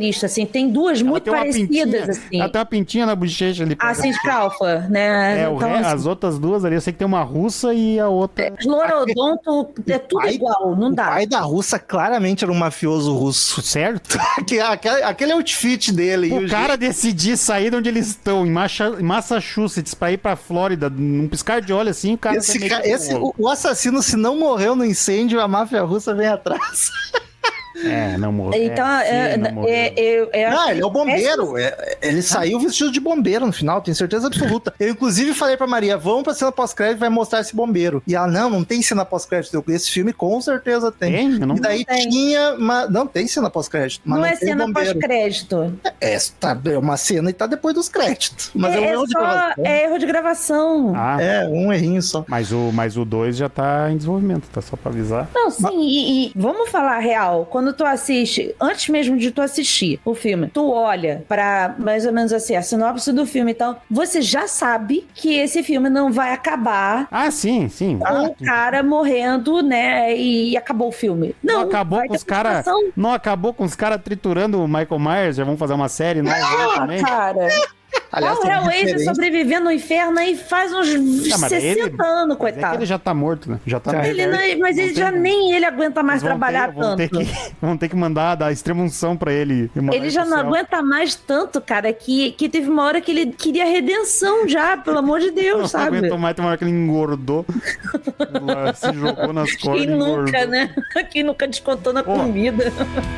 visto, assim. Tem duas muito parecidas, assim. Ela tem uma pintinha na bochecha ali. Assim, Scalfa, né? Então, as outras duas ali, eu sei que tem uma russa e a outra... Lorodonto, é tudo igual, não dá. O pai da russa claramente era um mafioso russo. Certo? Aquele outfit dele. O cara decidir sair de onde eles estão, em Massachusetts, pra ir pra Flórida, num piscar de olho assim, o cara... O assassino, se não morreu no incêndio, a máfia russa vem atrás. Não morreu. Então, ele é o bombeiro. Ele saiu vestido de bombeiro no final, tenho certeza absoluta. Eu, inclusive, falei pra Maria, vamos pra cena pós-crédito e vai mostrar esse bombeiro. E ela, não tem cena pós-crédito. Esse filme com certeza tem. E daí tinha... Não tem cena pós-crédito. Não é cena pós-crédito. É uma cena e tá depois dos créditos. Mas é erro de gravação. Um errinho só. Mas o 2 já tá em desenvolvimento, tá só pra avisar. Não, sim, e vamos falar real. Quando tu assiste, antes mesmo de tu assistir o filme, tu olha pra mais ou menos assim, a sinopse do filme e tal, você já sabe que esse filme não vai acabar. Sim. Com o cara morrendo, né? E acabou o filme. Não acabou com os caras. Não acabou com os caras triturando o Michael Myers, já vão fazer uma série nova também. Cara. Aliás, o Hellraiser sobrevivendo no inferno aí faz uns 60 anos, coitado. Ele já tá morto, né? Já tá morto. Mas ele já nem ele aguenta mais trabalhar tanto. Vão ter que mandar dar extrema-unção pra ele. Ele já não aguenta mais tanto, cara, que teve uma hora que ele queria redenção já, pelo amor de Deus, sabe? Não aguentou mais, tem uma hora que ele engordou. Se jogou nas cordas. Quem nunca, né? Quem nunca descontou na comida.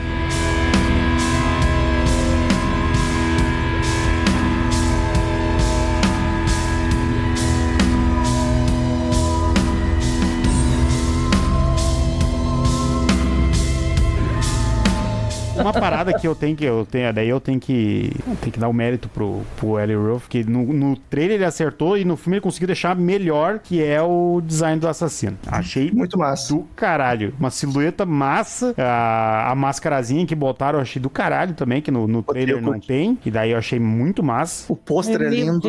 Uma parada que eu tenho que dar o mérito pro Eli Roth, que no trailer ele acertou e no filme ele conseguiu deixar melhor, que é o design do assassino. Achei muito massa. Do caralho. Uma silhueta massa. A mascarazinha que botaram eu achei do caralho também, que no trailer não tem. E daí eu achei muito massa. O pôster é lindo.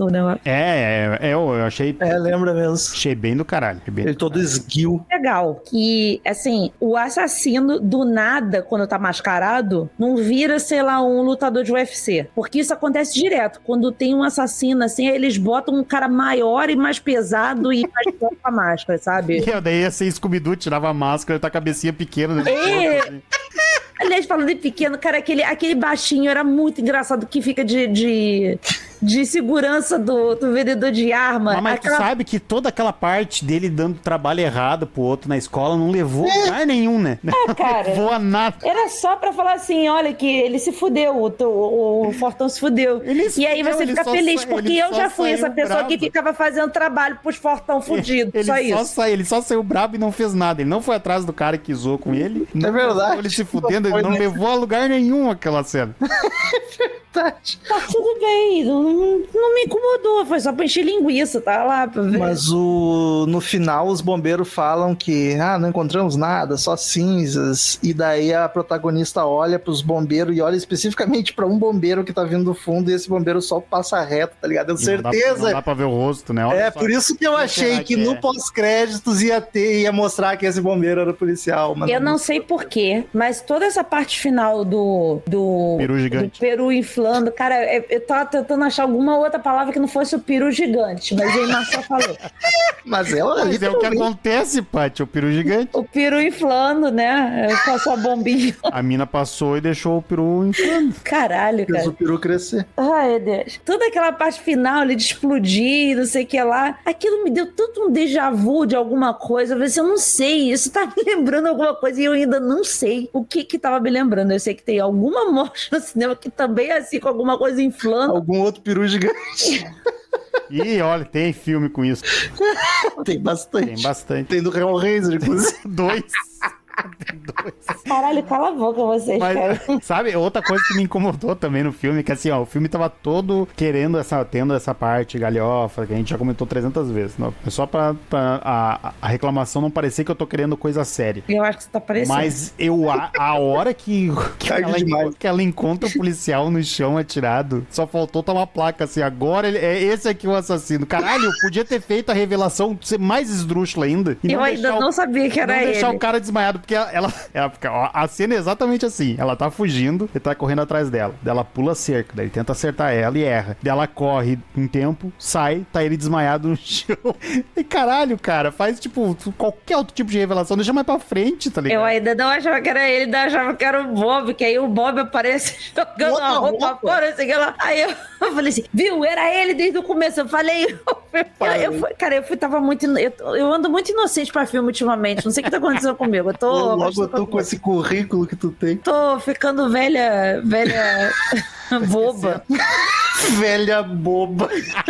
Eu achei... lembra mesmo. Achei bem do caralho. Ele todo esguio. Legal. Que, assim, o assassino do nada, quando tá mascarado, não vira, sei lá, um lutador de UFC. Porque isso acontece direto. Quando tem um assassino, assim, aí eles botam um cara maior e mais pesado e mais forte com a máscara, sabe? E daí ia ser Scooby-Doo, tirava a máscara e tá a cabecinha pequena. Aliás, falando de pequeno, cara, aquele baixinho era muito engraçado, que fica de segurança do vendedor de arma. Mas tu sabe que toda aquela parte dele dando trabalho errado pro outro na escola não levou lugar nenhum, né? Cara. Não levou a nada. Era só pra falar assim, olha que ele se fudeu, o Fortão se fudeu. E aí você fica feliz, porque eu já fui essa pessoa que ficava fazendo trabalho pros Fortão fudidos, só isso. Ele só saiu brabo e não fez nada. Ele não foi atrás do cara que zoou com ele. É verdade. Ele se fudendo, ele não levou a lugar nenhum aquela cena. Tá tudo bem, não me incomodou, foi só pra encher linguiça, tá lá pra ver. Mas no final os bombeiros falam que não encontramos nada, só cinzas, e daí a protagonista olha pros bombeiros e olha especificamente pra um bombeiro que tá vindo do fundo e esse bombeiro só passa reto, tá ligado? Eu certeza. Não dá pra ver o rosto, né? Olha por isso que eu achei que no pós-créditos ia mostrar que esse bombeiro era policial. Mas eu não sei porquê, mas toda essa parte final do peru gigante, do peru inflando, cara, eu tava tentando achar alguma outra palavra que não fosse o peru gigante, mas aí Marcelo falou. Mas é o que acontece, Paty, o peru gigante. O peru inflando, né? Com a sua bombinha. A mina passou e deixou o peru inflando. Caralho, cara. Fez o peru crescer. Ai, Deus. Toda aquela parte final ali de explodir, não sei o que lá, aquilo me deu tanto um déjà vu de alguma coisa. Eu falei assim, eu não sei, isso tá me lembrando alguma coisa e eu ainda não sei o que tava me lembrando. Eu sei que tem alguma morte no cinema que também é assim, com alguma coisa inflando. Algum outro peru gigante. E olha, tem filme com isso. Tem bastante. Tem do Hellraiser, inclusive. 2. Caralho, cala a boca vocês, cara. Sabe, outra coisa que me incomodou também no filme, que assim, o filme tava todo tendo essa parte galhofa, que a gente já comentou 300 vezes. Não? Só pra a reclamação não parecer que eu tô querendo coisa séria. Eu acho que você tá parecendo. Mas a hora que ela encontra o policial no chão atirado, só faltou tomar placa assim, agora é esse aqui o assassino. Caralho, podia ter feito a revelação ser mais esdrúxula ainda. Eu ainda não sabia que era ele. Não deixar o cara desmaiado, porque A cena é exatamente assim. Ela tá fugindo e tá correndo atrás dela. Daí ela pula a cerca, daí ele tenta acertar ela e erra. Daí ela corre um tempo, sai, tá ele desmaiado no chão. E caralho, cara, faz tipo qualquer outro tipo de revelação, deixa mais pra frente, tá ligado? Eu ainda não achava que era ele, ainda achava que era o Bob, que aí o Bob aparece jogando a roupa fora, assim, aí eu falei assim, viu, era ele desde o começo, eu falei, eu ando muito inocente pra filme ultimamente, não sei o que tá acontecendo comigo, Logo eu tô com esse currículo que tu tem. Tô ficando velha boba. Velha boba.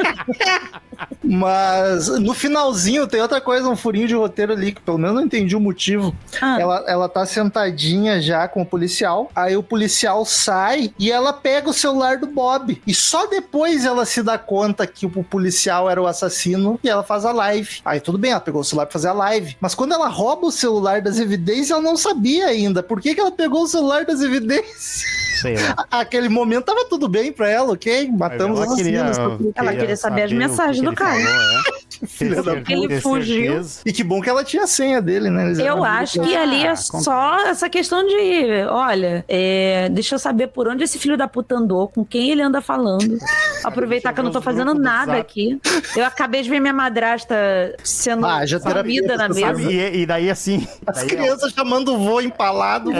Mas no finalzinho tem outra coisa, um furinho de roteiro ali, que pelo menos não entendi o motivo. Ela tá sentadinha já com o policial, aí o policial sai e ela pega o celular do Bob. E só depois ela se dá conta que o policial era o assassino e ela faz a live. Aí tudo bem, ela pegou o celular pra fazer a live. Mas quando ela rouba o celular das evidências, ela não sabia ainda. Por que ela pegou o celular das evidências? Sei lá. Aquele momento tava tudo bem pra ela, ok? Matamos ela queria saber as mensagens do cara. Filha da puta. Ele fugiu. E que bom que ela tinha a senha dele, né? Eu acho que ali é só essa questão de, olha, deixa eu saber por onde esse filho da puta andou, com quem ele anda falando. Aproveitar que eu não tô fazendo nada aqui. Eu acabei de ver minha madrasta sendo sabida na mesa. E daí assim... As crianças chamando o vô empalado.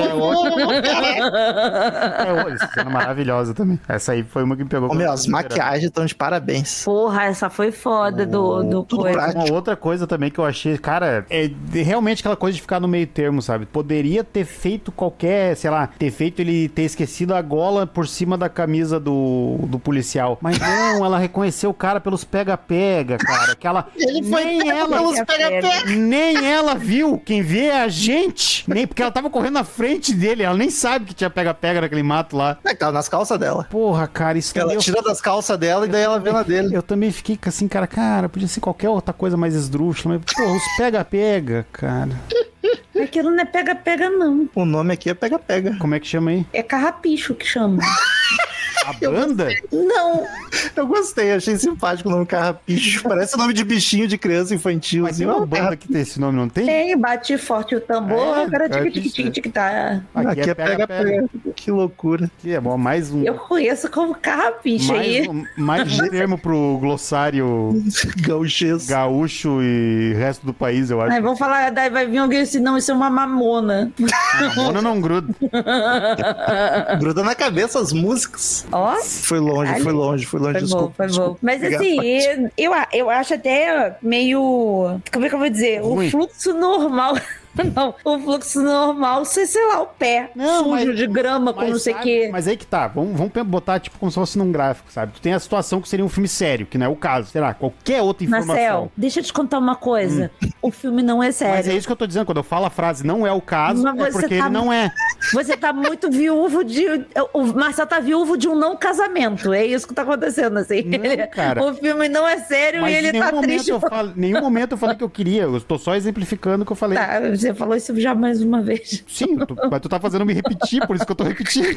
Essa cena maravilhosa também. Essa aí foi uma que me pegou. As maquiagens estão de parabéns. Porra, essa foi foda do coisa. Uma outra coisa também que eu achei, cara, é realmente aquela coisa de ficar no meio termo, sabe? Poderia ter feito qualquer, sei lá, ele ter esquecido a gola por cima da camisa do policial. Mas não, ela reconheceu o cara pelos pega-pega, cara. Que ela, ele foi pelos pega-pega. Nem ela viu. Quem vê é a gente. Nem porque ela tava correndo na frente dele. Ela nem sabe que tinha pega-pega naquele mato lá. Tava nas calças dela. Porra, cara, isso ela tira das calças dela e daí ela vê na dele. Eu também fiquei assim, cara, podia ser qualquer outra coisa mais esdrúxula, mas, porra, os pega-pega, cara. Aquilo não é pega-pega, não. O nome aqui é pega-pega. Como é que chama aí? É carrapicho que chama. A banda? Não. Eu gostei, achei simpático o nome Carrapicho. Parece o nome de bichinho de criança infantil. Mas assim, tem uma banda que tem esse nome, não tem? Tem, bate forte o tambor, cara, tic tá. Aqui é pega-pega. Que loucura. Que é bom, mais um... Eu conheço como Carrapicho aí. Mais um termo pro glossário gaúcho e resto do país, eu acho. Aí vamos falar, daí vai vir alguém assim, não, isso é uma mamona. Mamona não gruda. Gruda na cabeça as músicas. Ó. Foi longe, desculpa. Foi bom. Mas assim, eu acho até meio... Como é que eu vou dizer? Ruim. O fluxo normal... Não, o fluxo normal, sei lá, o pé sujo de grama com não sei o quê. Mas aí que tá, vamos botar tipo como se fosse num gráfico, sabe? Tu tem a situação que seria um filme sério, que não é o caso, sei lá, qualquer outra informação. Marcel, deixa eu te contar uma coisa, o filme não é sério. Mas é isso que eu tô dizendo, quando eu falo a frase não é o caso, é porque ele não é. Você tá muito viúvo de... O Marcel tá viúvo de um não casamento, é isso que tá acontecendo, assim. Não, cara. O filme não é sério, mas e ele tá triste. Em nenhum momento eu falei que eu queria, eu tô só exemplificando o que eu falei. Tá, você falou isso já mais uma vez. Sim, mas tu tá fazendo me repetir, por isso que eu tô repetindo.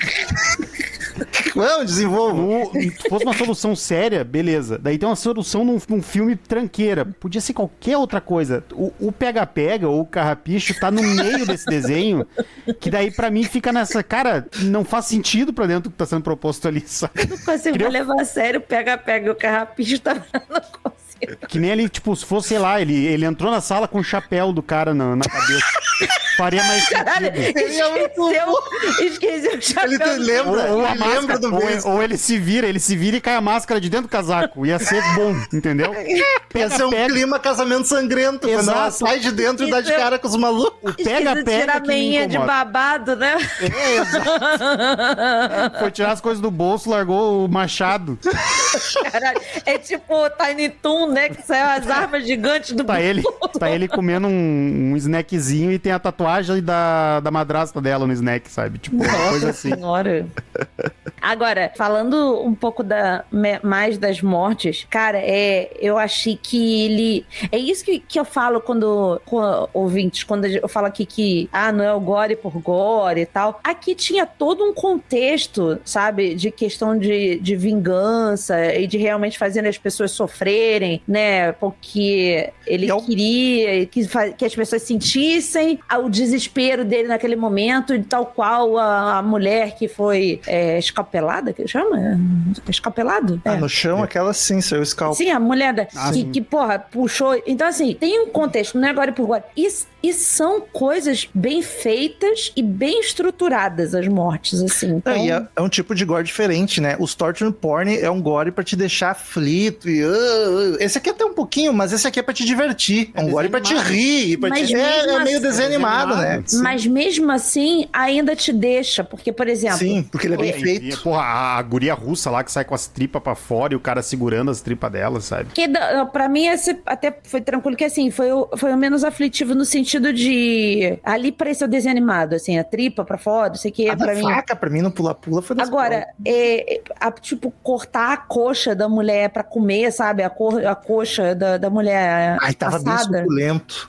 Não, desenvolvo. Se fosse uma solução séria, beleza. Daí tem uma solução num filme tranqueira. Podia ser qualquer outra coisa. O pega-pega ou o carrapicho tá no meio desse desenho, que daí pra mim fica nessa... Cara, não faz sentido pra dentro do que tá sendo proposto ali, sabe? Não consigo levar a sério o pega-pega e o carrapicho tá... Não consigo. Que nem ele, tipo, se fosse, sei lá, ele entrou na sala com o chapéu do cara na cabeça. Faria mais sentido. Esqueceu o chapéu. Ele lembra, ou a máscara, ou ele se vira e cai a máscara de dentro do casaco. Ia ser bom, entendeu? Ia ser um clima casamento sangrento. Exato. Quando ela sai de dentro e dá de cara com os malucos. O pega-pega tira a meinha de babado, né? Exato. Foi tirar as coisas do bolso, largou o machado. Caralho, é tipo o Tiny Toon, né? Que saiu as armas gigantes do bolso. Tá ele comendo um snackzinho e tem a tatuagem da madrasta dela no snack, sabe? Tipo, uma coisa assim. Senhora. Agora, falando um pouco mais das mortes, cara, eu achei que ele... É isso que eu falo quando ouvintes, quando eu falo aqui que não é o gore por gore e tal. Aqui tinha todo um contexto, sabe, de questão de vingança e de realmente fazer as pessoas sofrerem, né, porque ele queria que as pessoas sentissem o desespero dele naquele momento, tal qual a mulher que foi escalpelada, que chama? Escalpelado? No chão, aquela sim, seu scalp. Sim, a mulher que porra, puxou. Então, assim, tem um contexto, não é gore por gore. E são coisas bem feitas e bem estruturadas, as mortes, assim. Então... é um tipo de gore diferente, né? Os torture porn é um gore pra te deixar aflito e... Esse aqui é até um pouquinho, mas esse aqui é pra te divertir. É um gore pra te rir. É meio desanimado, né? Mas mesmo assim, ainda te deixa. Porque, por exemplo... Sim, porque ele é bem feito. Porra, a guria russa lá que sai com as tripas pra fora e o cara segurando as tripas dela, sabe? Que, pra mim, esse até foi tranquilo, que assim, foi o menos aflitivo no sentido de... Ali pareceu desenho animado, assim, a tripa pra fora, não sei o que. A da faca, pra mim, no pula-pula foi das Agora, tipo, cortar a coxa da mulher pra comer, sabe? A coxa da mulher tava assada. bem suculento.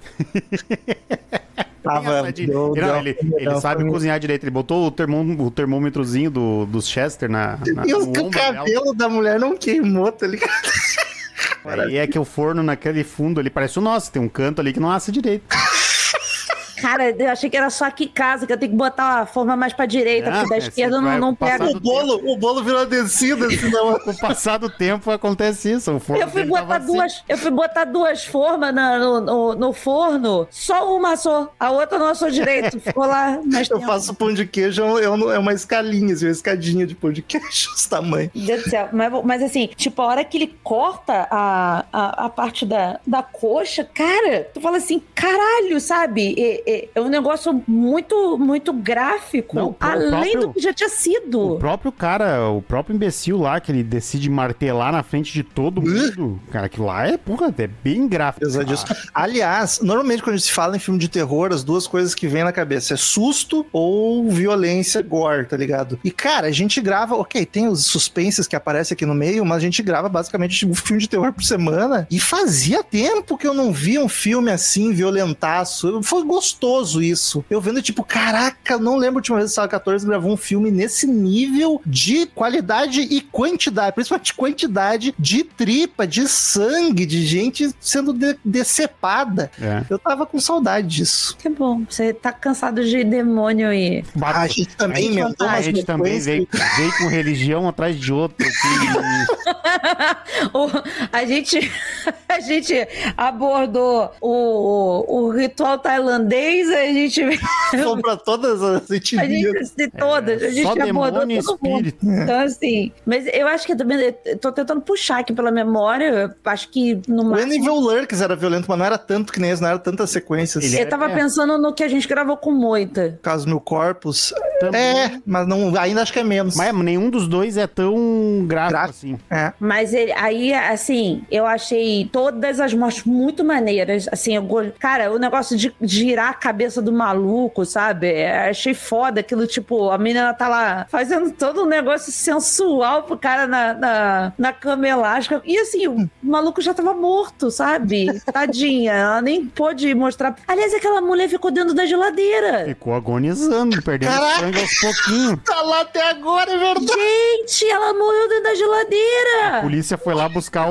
Ele sabe cozinhar direito. Ele botou o termômetrozinho dos Chester e o cabelo da mulher não queimou, tá ligado? Aí é que o forno naquele fundo ali parece o nosso. Tem um canto ali que não assa direito. Cara, eu achei que era só aqui em casa, que eu tenho que botar a forma mais pra direita, porque da esquerda não pega. O bolo virou descida, senão... Com o passar do tempo acontece isso. O forno eu fui botar duas formas no forno, só uma assou, a outra não assou direito. Ficou lá mais tempo. Eu faço pão de queijo, é uma escalinha, assim, uma escadinha de pão de queijo, os tamanhos. Deus do céu. Mas assim, tipo, a hora que ele corta a parte da coxa, cara, tu fala assim, caralho, sabe? É um negócio muito, muito gráfico, não, além do que já tinha sido. O próprio cara, o próprio imbecil lá, que ele decide martelar na frente de todo mundo, cara, aquilo lá é bem gráfico. Aliás, normalmente quando se fala em filme de terror, as duas coisas que vêm na cabeça é susto ou violência, gore, tá ligado? E, cara, a gente grava, tem os suspenses que aparecem aqui no meio, mas a gente grava basicamente um filme de terror por semana, e fazia tempo que eu não via um filme assim, violentaço. Foi gostoso isso. Eu vendo, tipo, caraca, eu não lembro a última vez que o Sala 14 gravou um filme nesse nível de qualidade e quantidade, principalmente quantidade de tripa, de sangue, de gente sendo decepada. Eu tava com saudade disso. Que bom. Você tá cansado de demônio e... A gente também inventou a gente também veio com religião atrás de outra. A gente abordou o ritual tailandês, a gente... Vamos pra todas as etnias. A gente abordou todo mundo. Então, assim... Mas eu acho que eu também... Tô tentando puxar aqui pela memória. Eu acho que no máximo... O Evil Lurks era violento, mas não era tanto que nem esse, não era tantas sequências. Eu tava pensando no que a gente gravou com Moita. Caso Mil Corpos. Mas não, ainda acho que é menos. Mas nenhum dos dois é tão gráfico assim. Mas aí, assim, eu achei todas as mortes muito maneiras. Assim, cara, o negócio de girar a cabeça do maluco, sabe? Achei foda aquilo, tipo, a menina tá lá fazendo todo um negócio sensual pro cara na cama elástica. E assim, o maluco já tava morto, sabe? Tadinha, ela nem pôde mostrar. Aliás, aquela mulher ficou dentro da geladeira. Ficou agonizando, perdendo sangue aos pouquinhos. Tá lá até agora, é verdade. Gente, ela morreu dentro da geladeira. A polícia foi lá buscar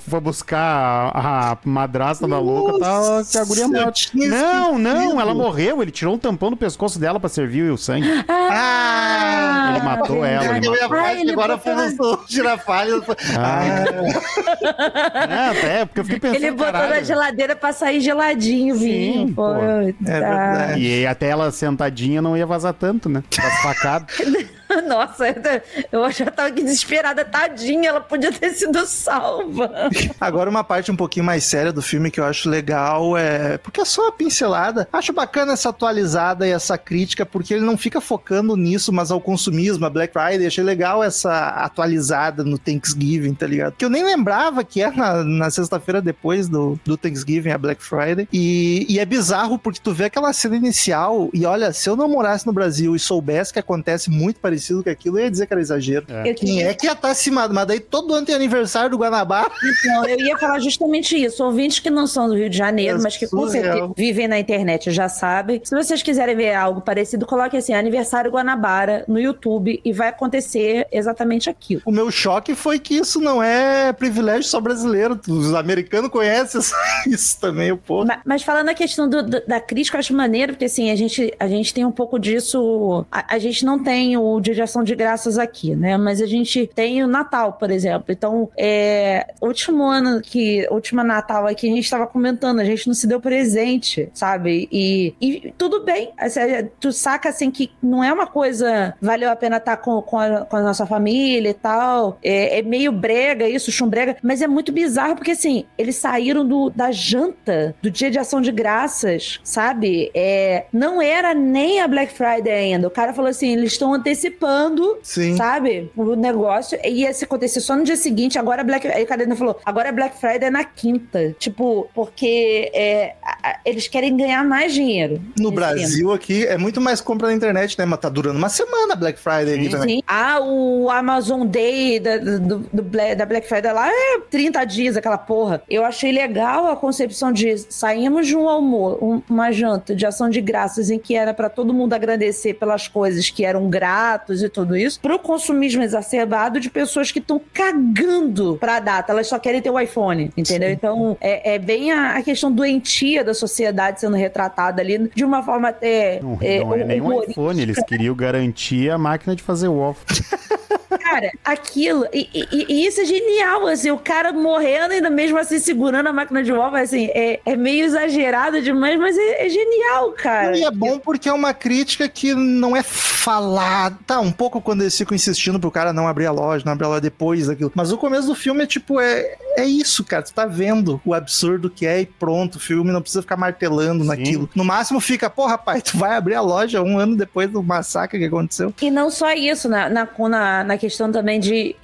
a madrasta da louca, tá a guria morta. Não, ela morreu, ele tirou um tampão do pescoço dela pra servir o sangue. Ele matou ela. Agora foi no girafalho. Porque eu fiquei pensando, ele botou na geladeira pra sair geladinho, vinho. Pô. É verdade. E até ela sentadinha não ia vazar tanto, né? As facadas. Nossa, eu já tava aqui desesperada, tadinha, ela podia ter sido salva. Agora uma parte um pouquinho mais séria do filme que eu acho legal porque é só uma pincelada. Acho bacana essa atualizada e essa crítica, porque ele não fica focando nisso, mas ao consumismo, a Black Friday. Achei legal essa atualizada no Thanksgiving, tá ligado? Que eu nem lembrava que é na sexta-feira depois do Thanksgiving, a Black Friday. E é bizarro porque tu vê aquela cena inicial e olha, se eu não morasse no Brasil e soubesse que acontece muito parecido parecido com aquilo, eu ia dizer que era exagero. Quem é que ia estar acima? Mas daí todo ano tem aniversário do Guanabara. Então, eu ia falar justamente isso. Ouvintes que não são do Rio de Janeiro, mas que com certeza vivem na internet já sabem. Se vocês quiserem ver algo parecido, coloque assim, aniversário Guanabara no YouTube e vai acontecer exatamente aquilo. O meu choque foi que isso não é privilégio só brasileiro. Os americanos conhecem isso também, pô. Mas falando a questão da crítica, eu acho maneiro, porque assim, a gente tem um pouco disso. A gente não tem o Dia de Ação de Graças aqui, né? Mas a gente tem o Natal, por exemplo. Então, última Natal aqui, a gente tava comentando, a gente não se deu presente, sabe? E tudo bem. Tu saca, assim, que não é uma coisa valeu a pena estar com a nossa família e tal. É meio brega isso, chumbrega, mas é muito bizarro, porque, assim, eles saíram da janta do Dia de Ação de Graças, sabe? Não era nem a Black Friday ainda. O cara falou assim, eles estão antecipando, sabe? O negócio ia se acontecer só no dia seguinte, agora aí o cara ainda falou, agora a Black Friday é na quinta. Tipo, porque eles querem ganhar mais dinheiro. No Brasil aqui, é muito mais compra na internet, né? Mas tá durando uma semana a Black Friday aqui também. Sim. O Amazon Day da Black Friday lá é 30 dias, aquela porra. Eu achei legal a concepção de saímos de um almoço, uma janta de ação de graças em que era pra todo mundo agradecer pelas coisas que eram gratos e tudo isso, pro consumismo exacerbado de pessoas que estão cagando pra data, elas só querem ter o iPhone, entendeu? Sim. Então, é bem a questão doentia da sociedade sendo retratada ali, de uma forma até... Não é nem um iPhone, eles queriam garantir a máquina de fazer o waffle. Cara, aquilo, e isso é genial, assim, o cara morrendo e ainda mesmo assim segurando a máquina de waffle, assim, é meio exagerado demais, mas é genial, cara. E é bom porque é uma crítica que não é falada, tá, um pouco quando eles ficam insistindo pro cara não abrir a loja depois daquilo, mas o começo do filme é tipo, é isso, cara, tu tá vendo o absurdo que é e pronto, o filme não precisa ficar martelando naquilo. No máximo fica, pô, rapaz, tu vai abrir a loja um ano depois do massacre que aconteceu. E não só isso, na questão também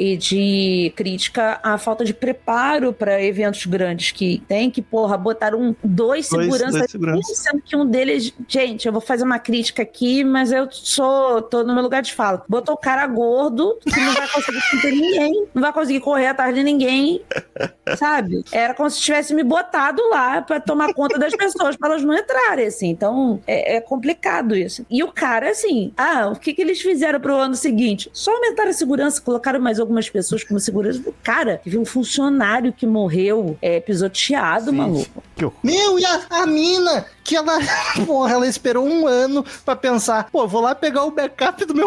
de crítica à falta de preparo para eventos grandes que tem, que, porra, botaram dois seguranças, sendo que um deles, gente, eu vou fazer uma crítica aqui, mas eu tô no meu lugar de fala. Botou o cara gordo, que não vai conseguir conter ninguém, não vai conseguir correr atrás de ninguém, sabe? Era como se tivesse me botado lá pra tomar conta das pessoas, pra elas não entrarem, assim. Então, é complicado isso. E o cara, assim, o que eles fizeram pro ano seguinte? Só aumentaram a segurança, colocaram mais algumas pessoas como segurança do cara. Teve um funcionário que morreu pisoteado, maluco. Meu, e a mina, que ela, porra, ela esperou um ano pra pensar, pô, vou lá pegar o backup do meu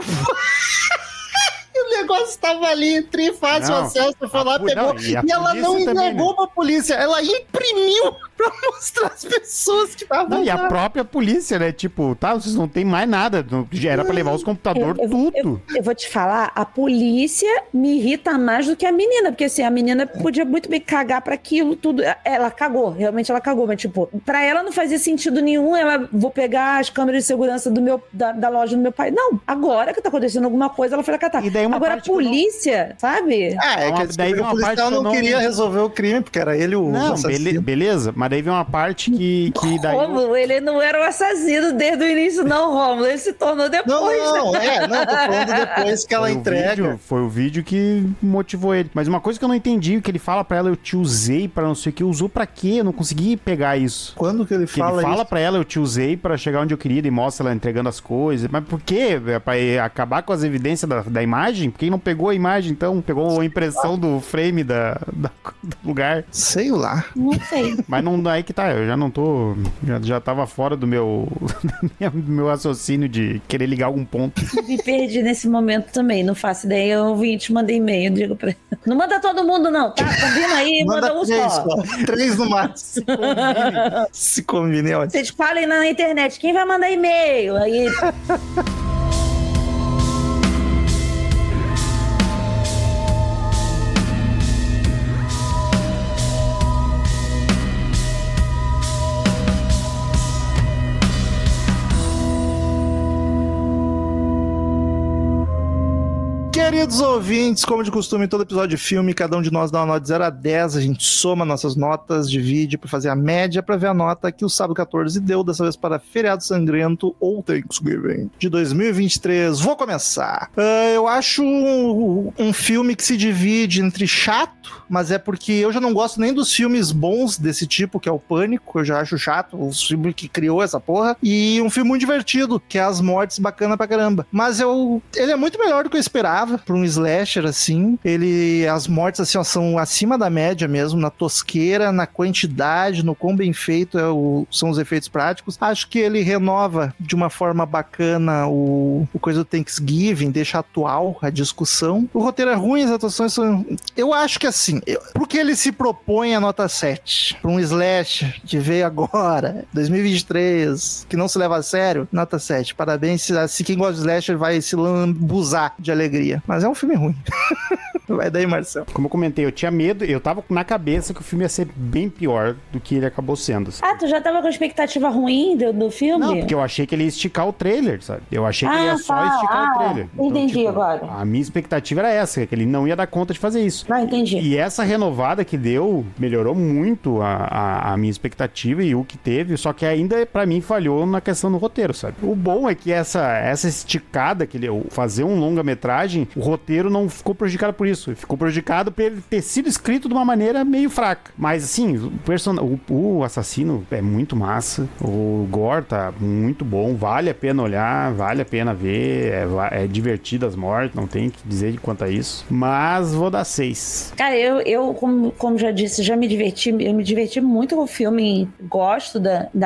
o negócio tava ali, trifácil acesso, foi lá, pegou, e ela não entregou pra polícia, ela imprimiu pra mostrar as pessoas que estavam lá. E a própria polícia, né, tipo, tá, vocês não tem mais nada, era pra levar os computadores, tudo. Eu vou te falar, a polícia me irrita mais do que a menina, porque assim, a menina podia muito bem cagar pra aquilo, tudo, ela cagou, realmente ela cagou, mas tipo, pra ela não fazia sentido nenhum, vou pegar as câmeras de segurança da loja do meu pai, não, agora que tá acontecendo alguma coisa, ela foi lá catar. Agora a polícia, sabe? Que daí o policial não queria resolver o crime, porque era ele o assassino. Beleza, mas daí vem uma parte que daí... Rômulo, ele não era o assassino desde o início, não, Rômulo, ele se tornou depois. Não, tô falando depois que ela entrega. Foi o vídeo que motivou ele. Mas uma coisa que eu não entendi, que ele fala pra ela, eu te usei pra não sei o que, usou pra quê? Eu não consegui pegar isso. Quando que ele fala isso? Ele fala pra ela, eu te usei pra chegar onde eu queria, e mostra ela entregando as coisas. Mas por quê? É pra acabar com as evidências da imagem? Por que não pegou a imagem, então? Pegou a impressão do frame do lugar? Sei lá. Não sei. Mas não, aí que tá, eu já não tô... Já tava fora do meu raciocínio de querer ligar algum ponto. Me perdi nesse momento também, não faço ideia. Eu te mandei e-mail, digo pra... Não manda todo mundo não, tá? Combina aí, manda um só. 3 no máximo. Se combine, ótimo. Vocês falem na internet, quem vai mandar e-mail? Aí... Queridos ouvintes, como de costume, em todo episódio de filme, cada um de nós dá uma nota de 0 a 10, a gente soma nossas notas, divide pra fazer a média, pra ver a nota que o Sábado 14 deu, dessa vez para Feriado Sangrento ou Thanksgiving de 2023. Vou começar. Eu acho um filme que se divide entre chato, mas é porque eu já não gosto nem dos filmes bons desse tipo, que é o Pânico, eu já acho chato, o filme que criou essa porra, e um filme muito divertido, que é As Mortes, bacana pra caramba. Mas ele é muito melhor do que eu esperava pra um slasher, assim. As mortes, assim, ó, são acima da média mesmo, na tosqueira, na quantidade, no quão bem feito são os efeitos práticos. Acho que ele renova de uma forma bacana o coisa do Thanksgiving, deixa atual a discussão. O roteiro é ruim, as atuações são... Eu acho que, assim, porque ele se propõe a nota 7, pra um slasher que veio agora, 2023, que não se leva a sério, nota 7. Parabéns, se quem gosta de slasher vai se lambuzar de alegria. Mas é um filme ruim. Vai daí, Marcelo. Como eu comentei, eu tinha medo, eu tava na cabeça que o filme ia ser bem pior do que ele acabou sendo. Ah, tu já tava com a expectativa ruim do filme? Não, porque eu achei que ele ia esticar o trailer, sabe? Eu achei que ele ia só esticar o trailer. Então, entendi agora. A minha expectativa era essa, que ele não ia dar conta de fazer isso. Ah, entendi. E essa renovada que deu, melhorou muito a minha expectativa e o que teve, só que ainda, pra mim, falhou na questão do roteiro, sabe? O bom é que essa esticada, fazer um longa-metragem, o roteiro não ficou prejudicado por isso. Ficou prejudicado por ele ter sido escrito de uma maneira meio fraca. Mas, assim, o assassino é muito massa. O gore tá muito bom. Vale a pena olhar, vale a pena ver. É divertido as mortes, não tem que dizer quanto a isso. Mas vou dar 6. Cara, eu como já disse, já me diverti. Eu me diverti muito com o filme. Gosto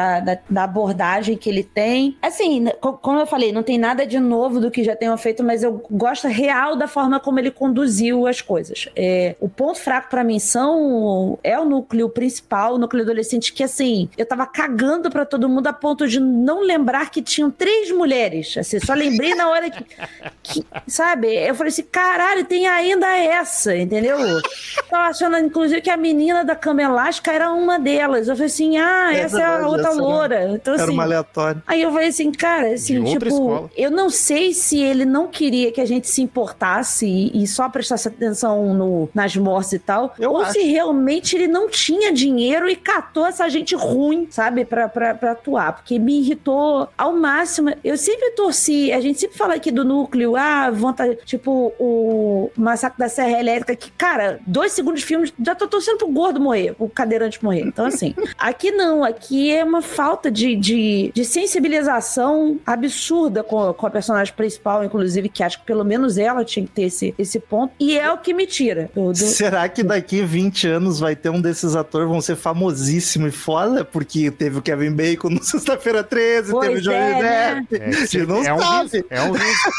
da abordagem que ele tem. Assim, como eu falei, não tem nada de novo do que já tenham feito, mas eu gosto real da forma como ele conduziu as coisas. O ponto fraco pra mim é o núcleo principal, o núcleo adolescente, que assim, eu tava cagando pra todo mundo a ponto de não lembrar que tinham 3 mulheres. Assim, só lembrei na hora que sabe? Eu falei assim, caralho, tem ainda essa, entendeu? Tava achando, inclusive, que a menina da cama elástica era uma delas. Eu falei assim, essa é a outra loura. Então, era assim, uma aleatória. Aí eu falei assim, cara, assim, tipo, eu não sei se ele não queria que a gente se importasse e só prestasse atenção nas mortes e tal, se realmente ele não tinha dinheiro e catou essa gente ruim, sabe, pra atuar, porque me irritou ao máximo. Eu sempre torci, a gente sempre fala aqui do núcleo, vontade, tipo, o Massacre da Serra Elétrica, que, cara, 2 segundos de filme, já tô torcendo pro gordo morrer, pro cadeirante morrer. Então, assim, aqui não, aqui é uma falta de sensibilização absurda com a personagem principal, inclusive, que acho que pelo menos ela tinha que ter esse ponto, e é o que me tira. Será que daqui 20 anos vai ter um desses atores, vão ser famosíssimo e foda? Porque teve o Kevin Bacon no Sexta-feira 13, teve o Johnny Depp. A gente não sabe. É um risco.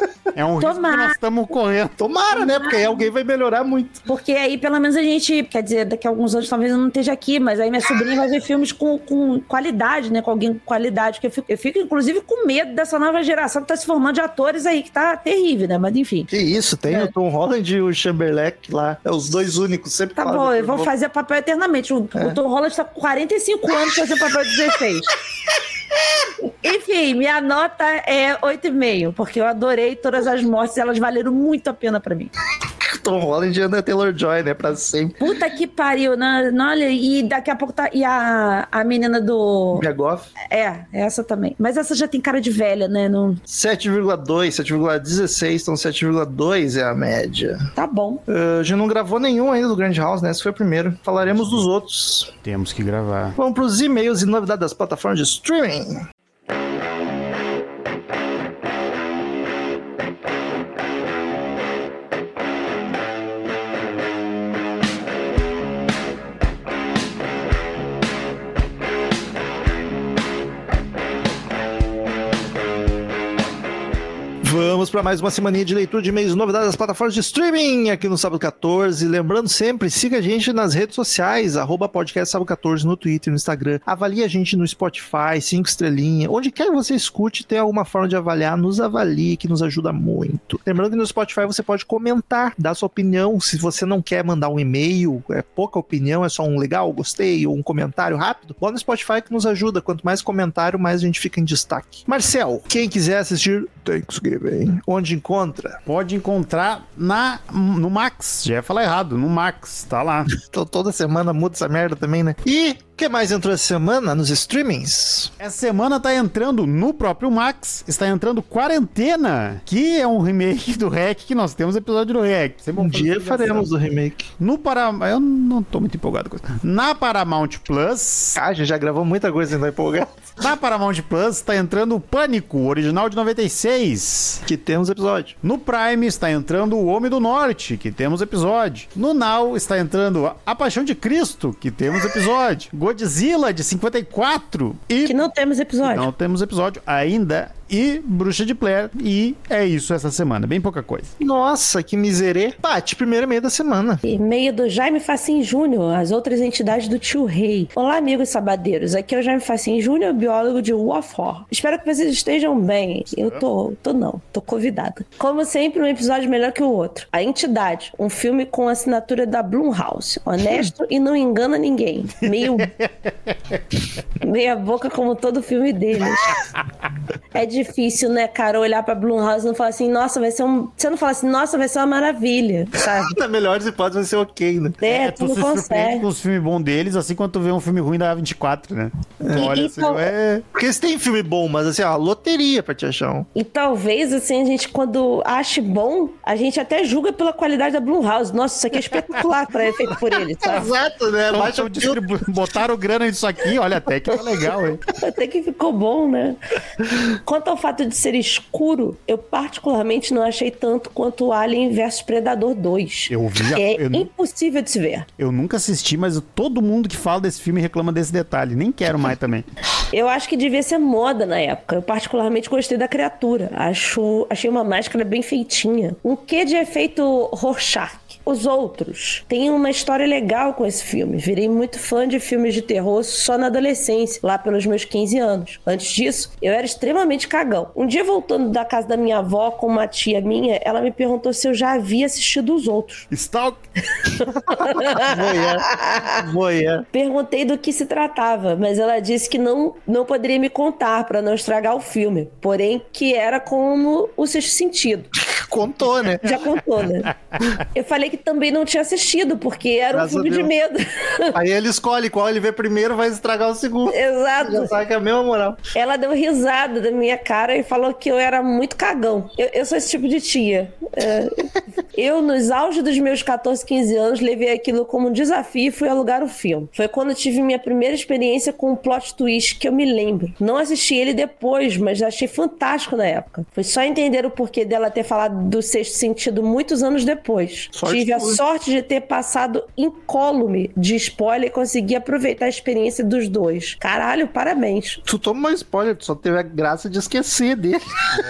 É um risco que nós estamos correndo. Tomara, né? Porque aí alguém vai melhorar muito. Porque aí, pelo menos, a gente... Quer dizer, daqui a alguns anos talvez eu não esteja aqui, mas aí minha sobrinha vai ver filmes com qualidade, né? Com alguém com qualidade. Eu fico, inclusive, com medo dessa nova geração que tá se formando de atores aí, que tá terrível, né? Mas, enfim. Que isso, tem o Tom Holland e o Chamberlain lá. É os 2 únicos, sempre tá bom, eu vou fazer papel eternamente. O Tom Holland tá com 45 anos fazendo papel de 16. Enfim, minha nota é 8,5, porque eu adorei todas as mortes e elas valeram muito a pena pra mim. Tom Holland e Anya Taylor-Joy, né? Pra sempre. Puta que pariu, né? Olha, e daqui a pouco tá... E a menina do... Mia Goth? Essa também. Mas essa já tem cara de velha, né? Não... 7,2, 7,16, então 7,2 é a média. Tá bom. A gente não gravou nenhum ainda do Grand House, né? Esse foi o primeiro. Falaremos dos outros. Temos que gravar. Vamos pros e-mails e novidades das plataformas de streaming. Vamos para mais uma semaninha de leitura de e-mails, novidades das plataformas de streaming aqui no Sábado 14. Lembrando sempre, siga a gente nas redes sociais, @podcast Sábado 14 no Twitter, no Instagram. Avalie a gente no Spotify, 5 estrelinhas. Onde quer que você escute, tem alguma forma de avaliar, nos avalie, que nos ajuda muito. Lembrando que no Spotify você pode comentar, dar sua opinião. Se você não quer mandar um e-mail, é pouca opinião, é só um legal, gostei, ou um comentário rápido, lá no Spotify que nos ajuda. Quanto mais comentário, mais a gente fica em destaque. Marcel, quem quiser assistir Thanksgiving Muito bem. Onde encontra? Pode encontrar no Max. Já ia falar errado, no Max. Tá lá. Então toda semana muda essa merda também, né? E o que mais entrou essa semana nos streamings? Essa semana tá entrando no próprio Max, está entrando Quarentena, que é um remake do REC, que nós temos episódio do REC. Um dia faremos o remake. Eu não tô muito empolgado com isso. Na Paramount Plus... Ah, a gente já gravou muita coisa e não é empolgado. Na Paramount Plus tá entrando o Pânico, original de 96. Que temos episódio. No Prime está entrando o Homem do Norte, que temos episódio. No Now está entrando A Paixão de Cristo, que temos episódio. Godzilla, de 54. E... que não temos episódio. Não temos episódio ainda. E Bruxa de Blair. E é isso essa semana. Bem pouca coisa. Nossa, que miserê. Paty, primeiro e-mail da semana. E-mail do Jaime Facim Júnior, as outras entidades do Tio Rei. Olá, amigos sabadeiros. Aqui é o Jaime Facim Júnior, biólogo de Wofor. Espero que vocês estejam bem. Eu tô convidada. Como sempre, um episódio melhor que o outro. A Entidade, um filme com assinatura da Blumhouse. Honesto e não engana ninguém. Meia boca como todo filme deles. É difícil, né, cara, olhar pra Blumhouse e não falar assim, nossa, vai ser você não fala assim, nossa, vai ser uma maravilha, sabe? Na melhor hipóteses vai ser ok, né? Tu não consegue. Com os filmes bons deles, assim quando tu vê um filme ruim da A24, né? Olha, assim, Porque eles têm filme bom, mas assim, ó, loteria pra te achar um. E talvez, assim, a gente, quando ache bom, a gente até julga pela qualidade da Blumhouse. Nossa, isso aqui é espetacular pra feito por eles, sabe? Exato, né? Botaram grana nisso aqui, olha, até que é legal, hein? Até que ficou bom, né? Quanto ao fato de ser escuro, eu particularmente não achei tanto quanto o Alien vs Predador 2. Eu vi. Impossível de se ver. Eu nunca assisti, mas todo mundo que fala desse filme reclama desse detalhe. Nem quero mais também. Eu acho que devia ser moda na época. Eu particularmente gostei da criatura. Achei uma máscara bem feitinha. Um quê de efeito Rorschach. Os outros. Tem uma história legal com esse filme. Virei muito fã de filmes de terror só na adolescência, lá pelos meus 15 anos. Antes disso, eu era extremamente cagão. Um dia, voltando da casa da minha avó com uma tia minha, ela me perguntou se eu já havia assistido os outros. Stalk. Voyeur. Perguntei do que se tratava, mas ela disse que não poderia me contar para não estragar o filme. Porém, que era como o Sexto Sentido. Contou, né? Já contou, né? Eu falei que também não tinha assistido, porque era um filme de medo. Aí ele escolhe qual ele vê primeiro, vai estragar o segundo. Exato. Já sabe que é a mesma moral. Ela deu risada da minha cara e falou que eu era muito cagão. Eu sou esse tipo de tia. Eu, nos auges dos meus 14, 15 anos, levei aquilo como um desafio e fui alugar o filme. Foi quando eu tive minha primeira experiência com um plot twist que eu me lembro. Não assisti ele depois, mas achei fantástico na época. Foi só entender o porquê dela ter falado do Sexto Sentido muitos anos depois. Tive a sorte de ter passado incólume de spoiler e conseguir aproveitar a experiência dos dois. Caralho, parabéns. Tu toma um spoiler, tu só teve a graça de esquecer dele.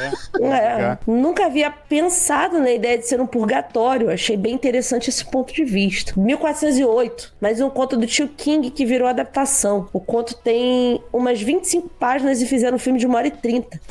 Nunca havia pensado na ideia de ser um purgatório. Achei bem interessante esse ponto de vista. 1408, mais um conto do Tio King que virou adaptação. O conto tem umas 25 páginas e fizeram um filme de 1h30.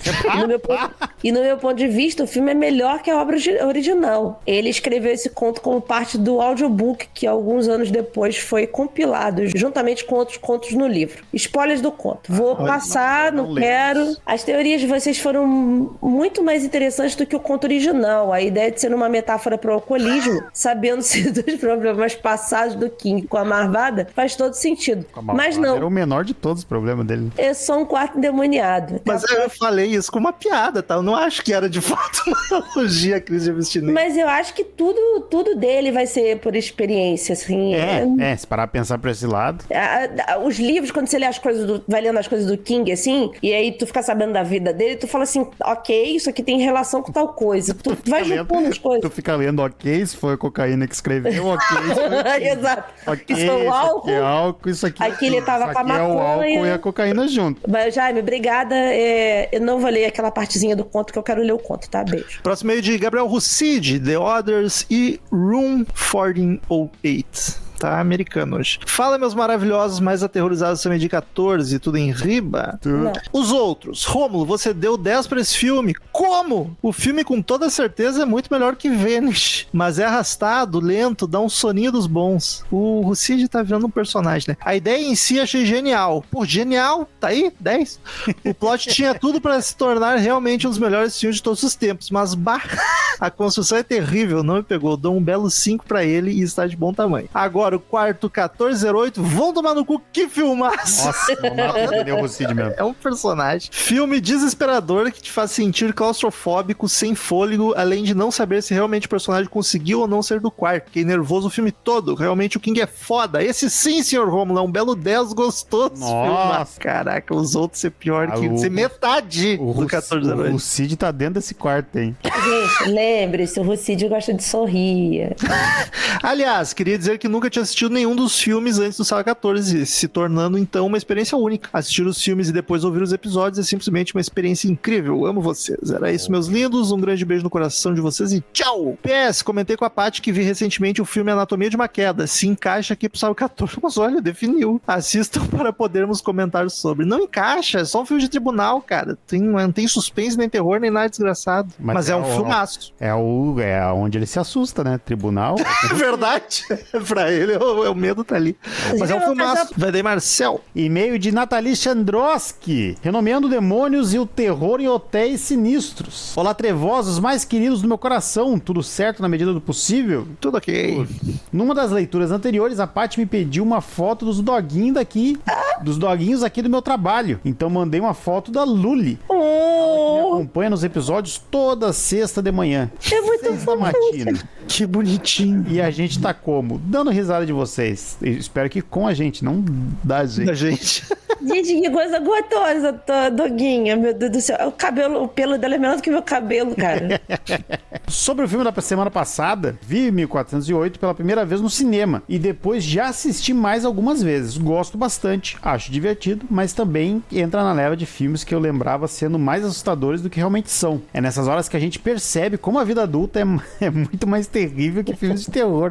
E no meu ponto de vista, o filme é melhor que a obra original. Ele escreveu esse conto como parte do audiobook que alguns anos depois foi compilado, juntamente com outros contos no livro. Spoilers do conto. Vou passar, não quero. As teorias de vocês foram muito mais interessantes do que o conto original. A ideia de ser uma metáfora para o alcoolismo, sabendo-se dos problemas passados do King com a Marvada, faz todo sentido. Mas não. Era o menor de todos os problemas dele. É só um quarto endemoniado. Mas eu falei isso com uma piada, tá? Eu não acho que era de fato uma analogia à crise de abstinência. Mas eu acho que tudo dele vai ser por experiência, assim. Se parar pra pensar por esse lado. Os livros, quando você lê as coisas vai lendo as coisas do King, assim, e aí tu fica sabendo da vida dele, tu fala assim, ok, isso aqui tem relação com tal coisa. Tu vai juntando as coisas. Tu fica lendo, ok, isso foi a cocaína que escreveu, ok, isso foi exato. Okay, isso foi o álcool. Isso aqui é álcool, isso aqui aqui ele tava com a maconha. É o álcool e a cocaína junto. Mas, Jaime, obrigada. Eu não vou ler aquela partezinha do conto que eu quero ler o conto, tá? Beijo. Próximo meio de Gabriel Rucide, The Others e Room 1408. Tá americano hoje. Fala, meus maravilhosos, mais aterrorizados também de 14, tudo em riba? Não. Os outros. Rômulo, você deu 10 pra esse filme. Como? O filme, com toda certeza, é muito melhor que Vanish. Mas é arrastado, lento, dá um soninho dos bons. O Cid tá virando um personagem, né? A ideia em si achei genial. Pô, genial? Tá aí? 10. O plot tinha tudo pra se tornar realmente um dos melhores filmes de todos os tempos. Mas, a construção é terrível. Não me pegou. Dou um belo 5 pra ele e está de bom tamanho. Agora, o quarto 1408. Vão tomar no cu, que filmaço! Nossa, não dá pra entender o Cid mesmo. É um personagem. Filme desesperador que te faz sentir claustrofóbico, sem fôlego, além de não saber se realmente o personagem conseguiu ou não sair do quarto. Fiquei nervoso o filme todo. Realmente o King é foda. Esse sim, senhor Romulo, é um belo 10 gostoso. Nossa. Caraca, os outros ser pior que ser metade do 1408. O Cid tá dentro desse quarto, hein? Gente, lembre-se, o Rucide gosta de sorrir. Aliás, queria dizer que nunca tinha assistido nenhum dos filmes antes do Sala 14, se tornando então uma experiência única. Assistir os filmes e depois ouvir os episódios é simplesmente uma experiência incrível. Amo vocês. Era isso, meus lindos. Um grande beijo no coração de vocês e tchau! PS, comentei com a Paty que vi recentemente o filme Anatomia de uma Queda. Se encaixa aqui pro Sala 14. Mas olha, definiu. Assistam para podermos comentar sobre. Não encaixa, é só um filme de tribunal, cara. Não tem suspense, nem terror, nem nada desgraçado. Mas é um filmaço. É onde ele se assusta, né? Tribunal. É verdade. Pra ele, o medo tá ali. Mas é um filmaço. Vai daí, Marcel. E-mail de Nathalie Chandroski, renomeando demônios e o terror em hotéis sinistros. Olá, trevosos mais queridos do meu coração. Tudo certo na medida do possível? Tudo ok. Numa das leituras anteriores, a Paty me pediu uma foto dos doguinhos aqui do meu trabalho. Então mandei uma foto da Luli. Me acompanha nos episódios toda sexta de manhã. É muito matina. Que bonitinho. E a gente tá como? Dando risada de vocês. Eu espero que com a gente, não da gente. Da gente. Gente, que coisa gostosa, doguinha. Meu Deus do céu. O pelo dela é menor do que meu cabelo, cara. Sobre o filme da semana passada, vi 1408 pela primeira vez no cinema. E depois já assisti mais algumas vezes. Gosto bastante, acho divertido, mas também entra na leva de filmes que eu lembrava sendo mais assustadores do que realmente são. É nessas horas que a gente percebe como a vida adulta é muito mais terrível que filmes de terror.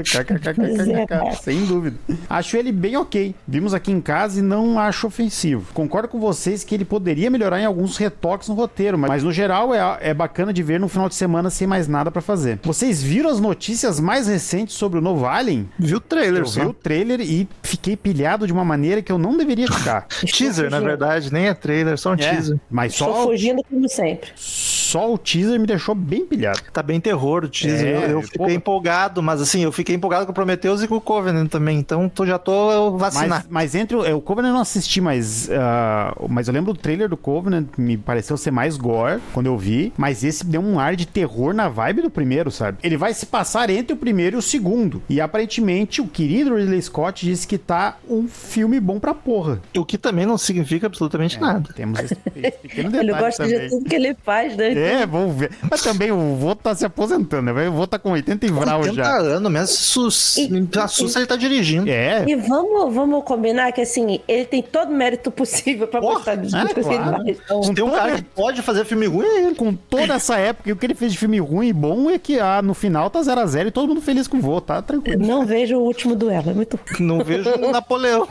Sem dúvida. Acho ele bem ok. Vimos aqui em casa e não acho ofensivo. Concordo com vocês que ele poderia melhorar em alguns retoques no roteiro, mas no geral é bacana de ver no final de semana sem mais nada pra fazer. Vocês viram as notícias mais recentes sobre o novo Alien? Vi o trailer, vi o trailer e fiquei pilhado de uma maneira que eu não deveria ficar. Teaser, na verdade, nem é trailer, só um teaser. Mas só tô fugindo como sempre. Só o teaser me deixou bem pilhado. Tá bem terror o teaser. Eu fiquei empolgado, mas assim, eu fiquei empolgado com o Prometheus e com o Covenant também, então já tô vacinado. Mas entre o Covenant eu não assisti, mas eu lembro do trailer do Covenant, me pareceu ser mais gore quando eu vi, mas esse deu um ar de terror na vibe do primeiro, sabe? Ele vai se passar entre o primeiro e o segundo, e aparentemente o querido Ridley Scott disse que tá um filme bom pra porra. O que também não significa absolutamente nada. Temos esse pequeno detalhe. Ele gosta também de tudo que ele faz, né? Vamos ver. Mas também o vô tá se aposentando, né? O vô tá com 80 e vrau já. 80 anos, me assusta ele tá dirigindo. E vamos combinar que assim, ele tem todo o mérito possível pra gostar de tudo que ele faz. Então, tem um cara que pode fazer filme ruim, é ele. Com toda essa época, e o que ele fez de filme ruim e bom é que no final tá 0-0 e todo mundo feliz com o vô, tá tranquilo. Não vejo o último duelo, é muito ruim. Não vejo o Napoleão.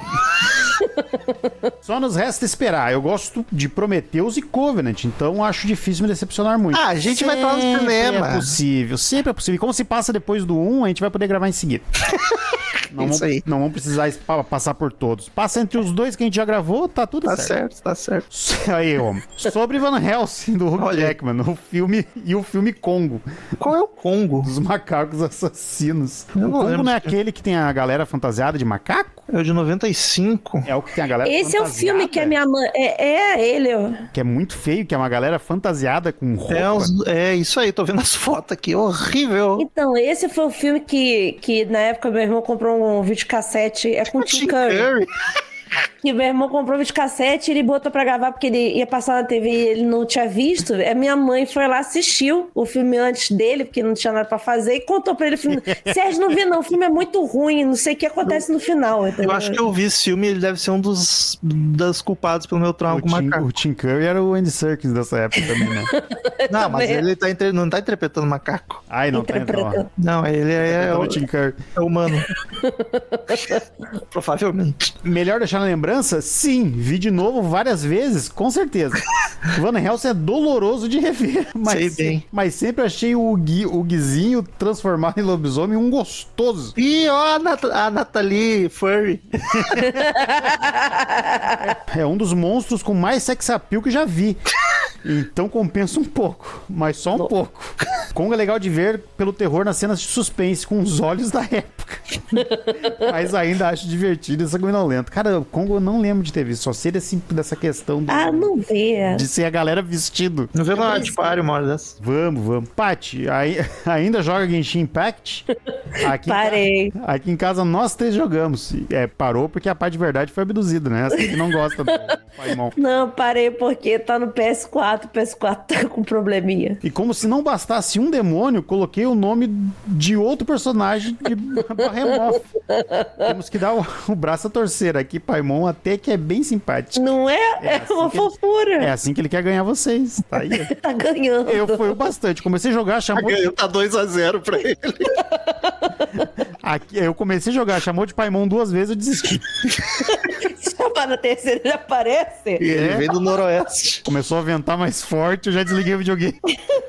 Só nos resta esperar. Eu gosto de Prometheus e Covenant, então acho difícil me decepcionar muito. A gente vai estar no cinema. Sempre é possível. E como se passa depois do 1, a gente vai poder gravar em seguida. Não vamos precisar passar por todos. Passa entre os dois que a gente já gravou, tá tudo certo. Tá certo. Aí, homem. Sobre Van Helsing, do Hugh Jackman, o filme Congo. Qual é o Congo? Dos macacos assassinos. Eu o não Congo não é aquele que tem a galera fantasiada de macaco? É o de 95. É o que tem a galera Esse fantasiada. É o filme que a minha mãe... ele. Que é muito feio, que é uma galera fantasiada com roupa. É isso aí, tô vendo as fotos aqui, horrível. Então, esse foi o filme que na época meu irmão comprou um videocassete, com o Tim Curry. que meu irmão comprou videocassete e ele botou pra gravar porque ele ia passar na TV e ele não tinha visto. A minha mãe foi lá, assistiu o filme antes dele, porque não tinha nada pra fazer, e contou pra ele o filme. Sérgio, não vi não, o filme é muito ruim, não sei o que acontece no final. Entendeu? Eu acho que eu vi esse filme, ele deve ser um das culpados pelo meu trauma com o macaco. O Tim Curry era o Andy Serkis dessa época também, né? Não, mas ele não tá interpretando macaco. Ai, não tá interpretando. Não, ele é o Tim Curry. É humano. Provavelmente. Melhor deixar na lembrança? Sim, vi de novo várias vezes, com certeza. Van Helsing é doloroso de rever, mas sempre achei o Guizinho transformado em lobisomem um gostoso. E ó, a Nathalie Furry. É um dos monstros com mais sex appeal que já vi. Então compensa um pouco, mas só um pouco. Kong é legal de ver pelo terror nas cenas de suspense, com os olhos da época. Mas ainda acho divertido e sanguinolento. Cara, o Kong eu não lembro de ter visto, só sei dessa questão não vê. De ser a galera vestido. Não vê na Art Party uma hora dessa. Vamos. Paty, ainda joga Genshin Impact? Parei. Aqui em casa nós 3 jogamos. Parou porque a Paty de verdade foi abduzida, né? Essa que não gosta do Paimon. Não, parei porque tá no PS4. O PS4 tá com probleminha. E como se não bastasse um demônio, coloquei o nome de outro personagem de Behemoth. Temos que dar o braço a torcer aqui, Paimon, até que é bem simpático. Não é? É assim uma fofura. É assim que ele quer ganhar vocês. Tá aí. Tá ganhando. Eu fui bastante. Comecei a jogar, chamou... Tá 2-0 pra ele. Eu comecei a jogar, chamou de Paimon 2 vezes, eu desisti. Chamar na terceira, ele aparece. E ele veio do noroeste. Começou a ventar mais forte, eu já desliguei o videogame.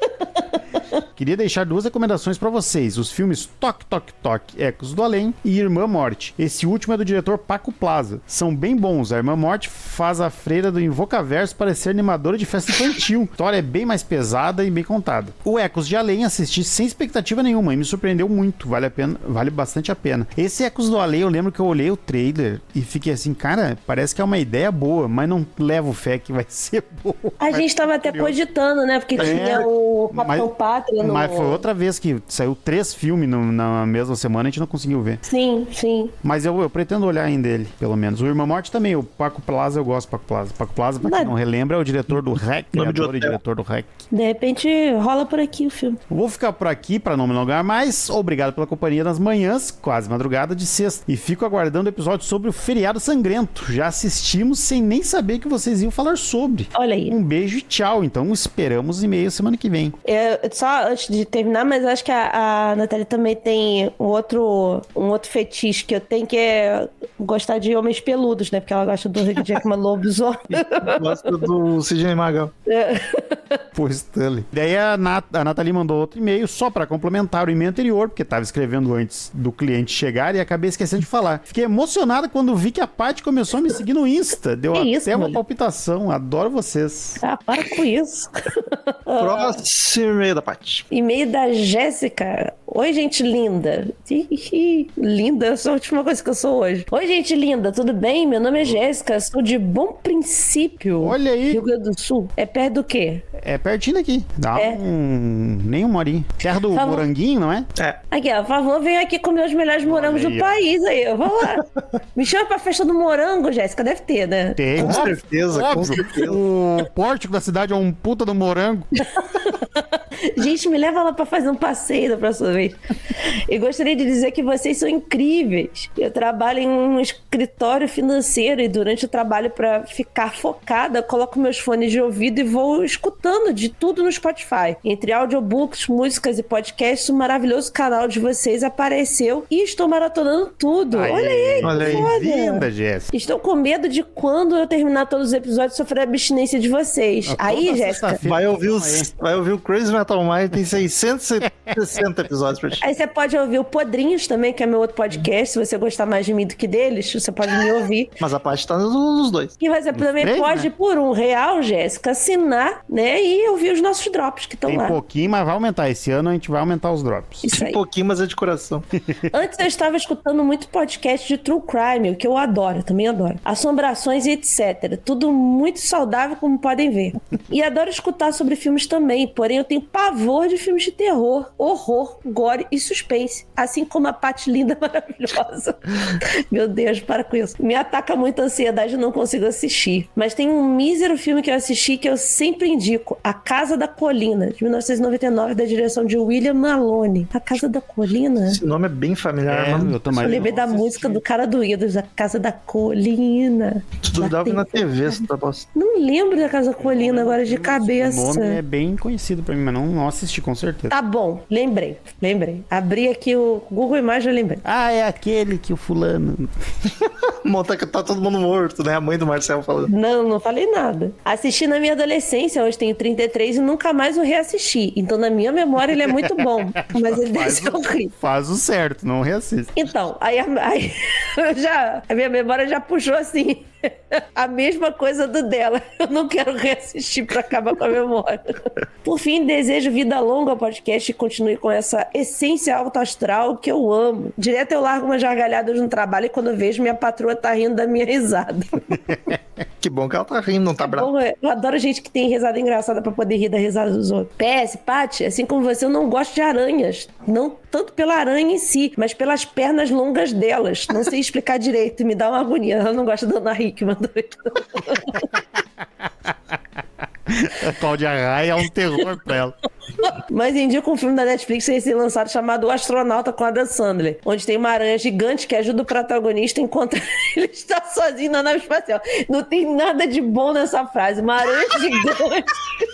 Queria deixar 2 recomendações pra vocês. Os filmes Toque, Toque, Toque, Ecos do Além e Irmã Morte. Esse último é do diretor Paco Plaza. São bem bons. A Irmã Morte faz a freira do Invocaverso parecer animadora de festa infantil. A história é bem mais pesada e bem contada. O Ecos de Além assisti sem expectativa nenhuma e me surpreendeu muito. Vale bastante a pena. Esse Ecos do Além, eu lembro que eu olhei o trailer e fiquei assim, cara, parece que é uma ideia boa, mas não levo fé que vai ser boa. A gente tava até cogitando, né? Porque tinha o Capitão Pátria. Mas foi outra vez que saiu 3 filmes na mesma semana, a gente não conseguiu ver. Sim. Mas eu pretendo olhar ainda ele, pelo menos. O Irmã Morte também, o Paco Plaza, eu gosto do Paco Plaza. Paco Plaza, pra quem não relembra, é o diretor do REC, criador e diretor do REC. De repente, rola por aqui o filme. Vou ficar por aqui pra não me alongar mais. Obrigado pela companhia nas manhãs, quase madrugada de sexta. E fico aguardando o episódio sobre o Feriado Sangrento. Já assistimos sem nem saber que vocês iam falar sobre. Olha aí. Um beijo e tchau. Então esperamos e-mail semana que vem. Só antes de terminar, mas eu acho que a Nathalie também tem um outro fetiche que eu tenho, que é gostar de homens peludos, né? Porque ela gosta do Hugh Jackman lobisomem. Gosta do Sidney Magal. Pô, Stanley. Daí a Nathalie mandou outro e-mail só pra complementar o e-mail anterior, porque tava escrevendo antes do cliente chegar e acabei esquecendo de falar. Fiquei emocionada quando vi que a Paty começou a me seguir no Insta. Deu até uma palpitação. Adoro vocês. Ah, para com isso. Próximo e-mail da Paty. E-mail da Jéssica. Oi, gente linda. Linda, eu sou a última coisa que eu sou hoje. Oi, gente linda, tudo bem? Meu nome é Jéssica, sou de Bom Princípio. Olha aí. Rio Grande do Sul. É perto do quê? É pertinho daqui. Dá nem uma horinha. Terra do moranguinho, não é? É. Aqui, ó, por favor, venha aqui comer os melhores morangos do país aí. Eu vou lá. Me chama pra festa do morango, Jéssica. Deve ter, né? Tem. Com certeza. O pórtico da cidade é um puta do morango. Gente, me leva lá pra fazer um passeio da próxima vez. E gostaria de dizer que vocês são incríveis. Eu trabalho em um escritório financeiro e durante o trabalho, pra ficar focada, coloco meus fones de ouvido e vou escutando de tudo no Spotify. Entre audiobooks, músicas e podcasts, o maravilhoso canal de vocês apareceu e estou maratonando tudo. Aê, olha aí, que foda. Linda, Jéssica. Estou com medo de quando eu terminar todos os episódios sofrer a abstinência de vocês. Aí, Jéssica, vai ouvir o Crazy Metal Mind, tem 660 episódios pra ti. Aí você pode ouvir o Podrinhos também, que é meu outro podcast. Se você gostar mais de mim do que deles, você pode me ouvir. Mas a parte tá nos dois. E você também pode, né, por R$1, Jéssica, assinar, né, e ouvir os nossos drops que estão lá. Tem pouquinho, mas vai aumentar. Esse ano a gente vai aumentar os drops. Isso aí. Um pouquinho, mas é de coração. Antes eu estava escutando muito podcast de True Crime, o que eu adoro, também adoro. Assombrações e etc. Tudo muito saudável, como podem ver. E adoro escutar sobre filmes também, porém eu tenho pavor de filmes de terror. horror, gore e suspense, assim como a Paty linda maravilhosa. Meu Deus, para com isso. Me ataca muita ansiedade e não consigo assistir. Mas tem um mísero filme que eu assisti que eu sempre indico, A Casa da Colina, de 1999, da direção de William Maloney. A Casa da Colina? Esse nome é bem familiar, mano. Eu lembrei da música do cara do Ídolos, A Casa da Colina. Tu duvidava na TV, você tá posto. Não lembro da Casa da Colina agora de cabeça. O nome é bem conhecido pra mim, mas não assisti com certeza. Tá bom, lembrei. Abri aqui o Google Imagens, eu lembrei. Ah, é aquele que o fulano... Monta que tá todo mundo morto, né? A mãe do Marcelo falando. Não falei nada. Assisti na minha adolescência, hoje tenho 33 e nunca mais o reassisti. Então, na minha memória, ele é muito bom. Mas ele deve ser horrível. Faz o certo, não reassiste. Então, aí a minha memória já puxou assim... a mesma coisa do dela. Eu não quero reassistir pra acabar com a memória. Por fim, desejo vida longa ao podcast e continue com essa essência alto astral que eu amo. Direto eu largo umas gargalhadas no trabalho e quando eu vejo, minha patroa tá rindo da minha risada. Que bom que ela tá rindo, não tá brava. Eu adoro gente que tem risada engraçada pra poder rir da risada dos outros. PS, Paty, assim como você, eu não gosto de aranhas. Não tanto pela aranha em si, mas pelas pernas longas delas. Não sei explicar direito, me dá uma agonia. Eu não gosto da Ana Hickman. A Cláudia Raia é um terror pra ela. Mas indico um filme da Netflix recém-lançado chamado O Astronauta com Adam Sandler, onde tem uma aranha gigante que ajuda o protagonista enquanto ele está sozinho na nave espacial. Não tem nada de bom nessa frase. Uma aranha gigante.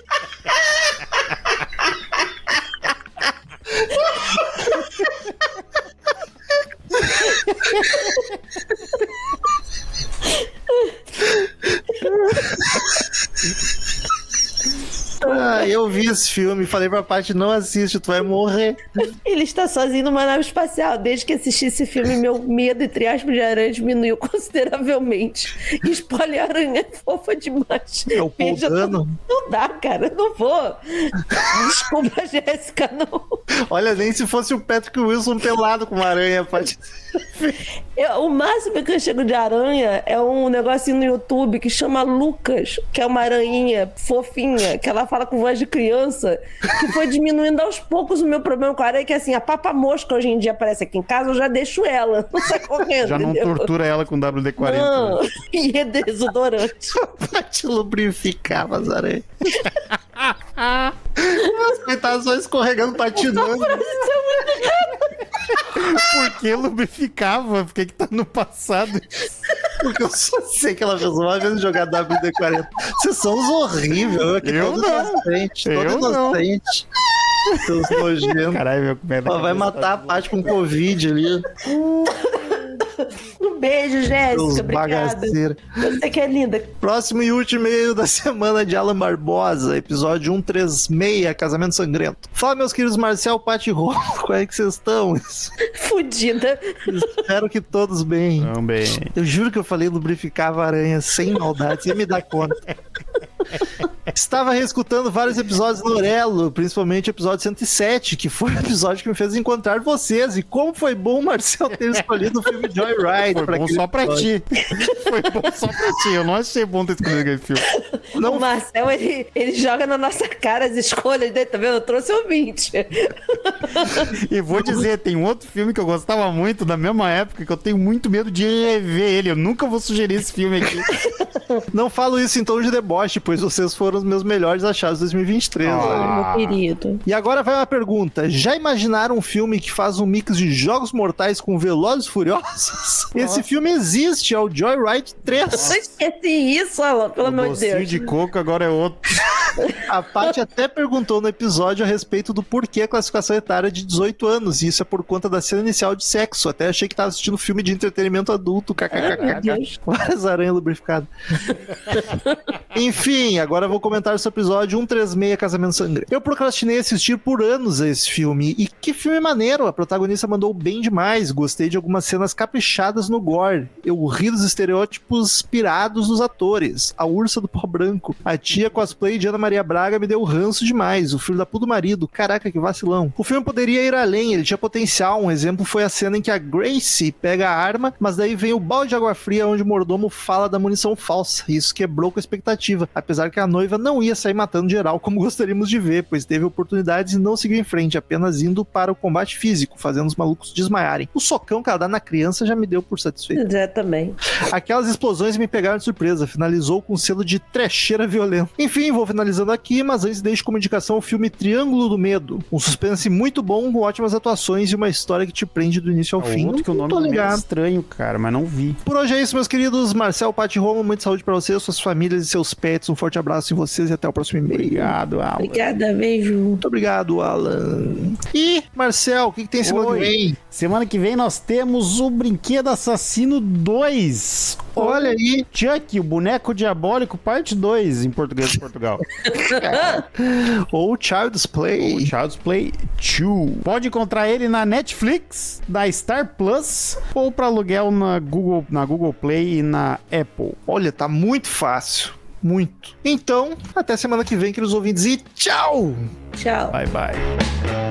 Eu vi esse filme e falei pra Paty, não assiste, tu vai morrer. Ele está sozinho numa nave espacial. Desde que assisti esse filme, meu medo, entre aspas, de aranha diminuiu consideravelmente. Spoiler, aranha é fofa demais. É o Paul Dano. Não dá, cara, eu não vou. Desculpa, Jéssica, não. Olha, nem se fosse o Patrick Wilson pelado com uma aranha, Paty. O máximo que eu chego de aranha é um negocinho no YouTube que chama Lucas, que é uma aranhinha fofinha, que ela fala com voz de criança, que foi diminuindo aos poucos o meu problema com a aranha, que assim, a papa-mosca hoje em dia aparece aqui em casa, eu já deixo ela, não sai correndo. Já não entendeu? tortura ela com WD-40. Não, e é desodorante. A Paty lubrificava as aranhas. Nossa, coitado, só escorregando, patinando. Por que lubrificava? Por que tá no passado? Porque eu só sei que ela fez uma vez jogar WD-40. Vocês são uns horríveis. Eu não. Todo inocente. Seus nojentos. Caralho, ela vai matar a Paty com Covid ali. Um beijo, Jéssica. Obrigada. Você que é linda. Próximo e último e-mail da semana de Alan Barbosa, episódio 136, Casamento Sangrento. Fala, meus queridos Marcel, Paty e Rô, como é que vocês estão? Fudida. Espero que todos bem. Não bem. Eu juro que eu falei lubrificava a aranha sem maldade, sem me dar conta. Estava reescutando vários episódios no Orelo, principalmente o episódio 107, que foi o episódio que me fez encontrar vocês. E como foi bom o Marcel ter escolhido o filme Joyride. Foi bom só pra ti. Foi bom só pra ti. Eu não achei bom ter escolhido aquele filme. Não. O Marcel, ele joga na nossa cara as escolhas dele, tá vendo? Eu trouxe o 20. E vou dizer, tem um outro filme que eu gostava muito, da mesma época, que eu tenho muito medo de rever ele. Eu nunca vou sugerir esse filme aqui. Não falo isso em tom de deboche, pois vocês foram os meus melhores achados de 2023. Meu querido. E agora vai uma pergunta. Já imaginaram um filme que faz um mix de Jogos Mortais com Velozes e Furiosos? Esse filme existe, é o Joyride 3. Eu esqueci isso, Alan, pelo amor de Deus. De coco agora é outro. A Paty até perguntou no episódio a respeito do porquê a classificação etária de 18 anos, e isso é por conta da cena inicial de sexo. Até achei que tava assistindo filme de entretenimento adulto, kkkk. Várias aranhas lubrificadas. Enfim, agora eu vou comentar sobre o episódio 136, Casamento Sangrento. Eu procrastinei assistir por anos a esse filme, e que filme maneiro, a protagonista mandou bem demais, gostei de algumas cenas caprichadas no gore, eu ri dos estereótipos pirados dos atores, a ursa do pó branco, a tia cosplay de Ana Maria Braga me deu ranço demais. O filho da puta do marido. Caraca, que vacilão. O filme poderia ir além, ele tinha potencial. Um exemplo foi a cena em que a Gracie pega a arma, mas daí vem o balde de água fria onde o mordomo fala da munição falsa. Isso quebrou com a expectativa, apesar que a noiva não ia sair matando geral como gostaríamos de ver, pois teve oportunidades e não seguiu em frente, apenas indo para o combate físico, fazendo os malucos desmaiarem. O socão que ela dá na criança já me deu por satisfeito. Exatamente. Aquelas explosões me pegaram de surpresa, finalizou com um selo de trecheira violenta. Enfim, vou finalizando aqui, mas antes deixo como indicação o filme Triângulo do Medo. Um suspense muito bom, com ótimas atuações e uma história que te prende do início ao fim. Outro que o nome é estranho, cara, mas não vi. Por hoje é isso, meus queridos. Marcel, Paty e Romo, muita saúde pra vocês, suas famílias e seus pets. Um forte abraço em vocês e até o próximo e-mail. Obrigado, Alan. Obrigada, beijo. Muito obrigado, Alan. E, Marcel, o que tem semana que vem? Semana que vem nós temos o Brinquedo Assassino 2. Olha aí. Chuck, o Boneco Diabólico, parte 2, em português de Portugal. Ou Child's Play. Ou Child's Play 2. Pode encontrar ele na Netflix, na Star Plus, ou para aluguel na Google Play e na Apple. Olha, tá muito fácil. Muito. Então, até semana que vem, queridos ouvintes, e tchau! Tchau. Bye, bye.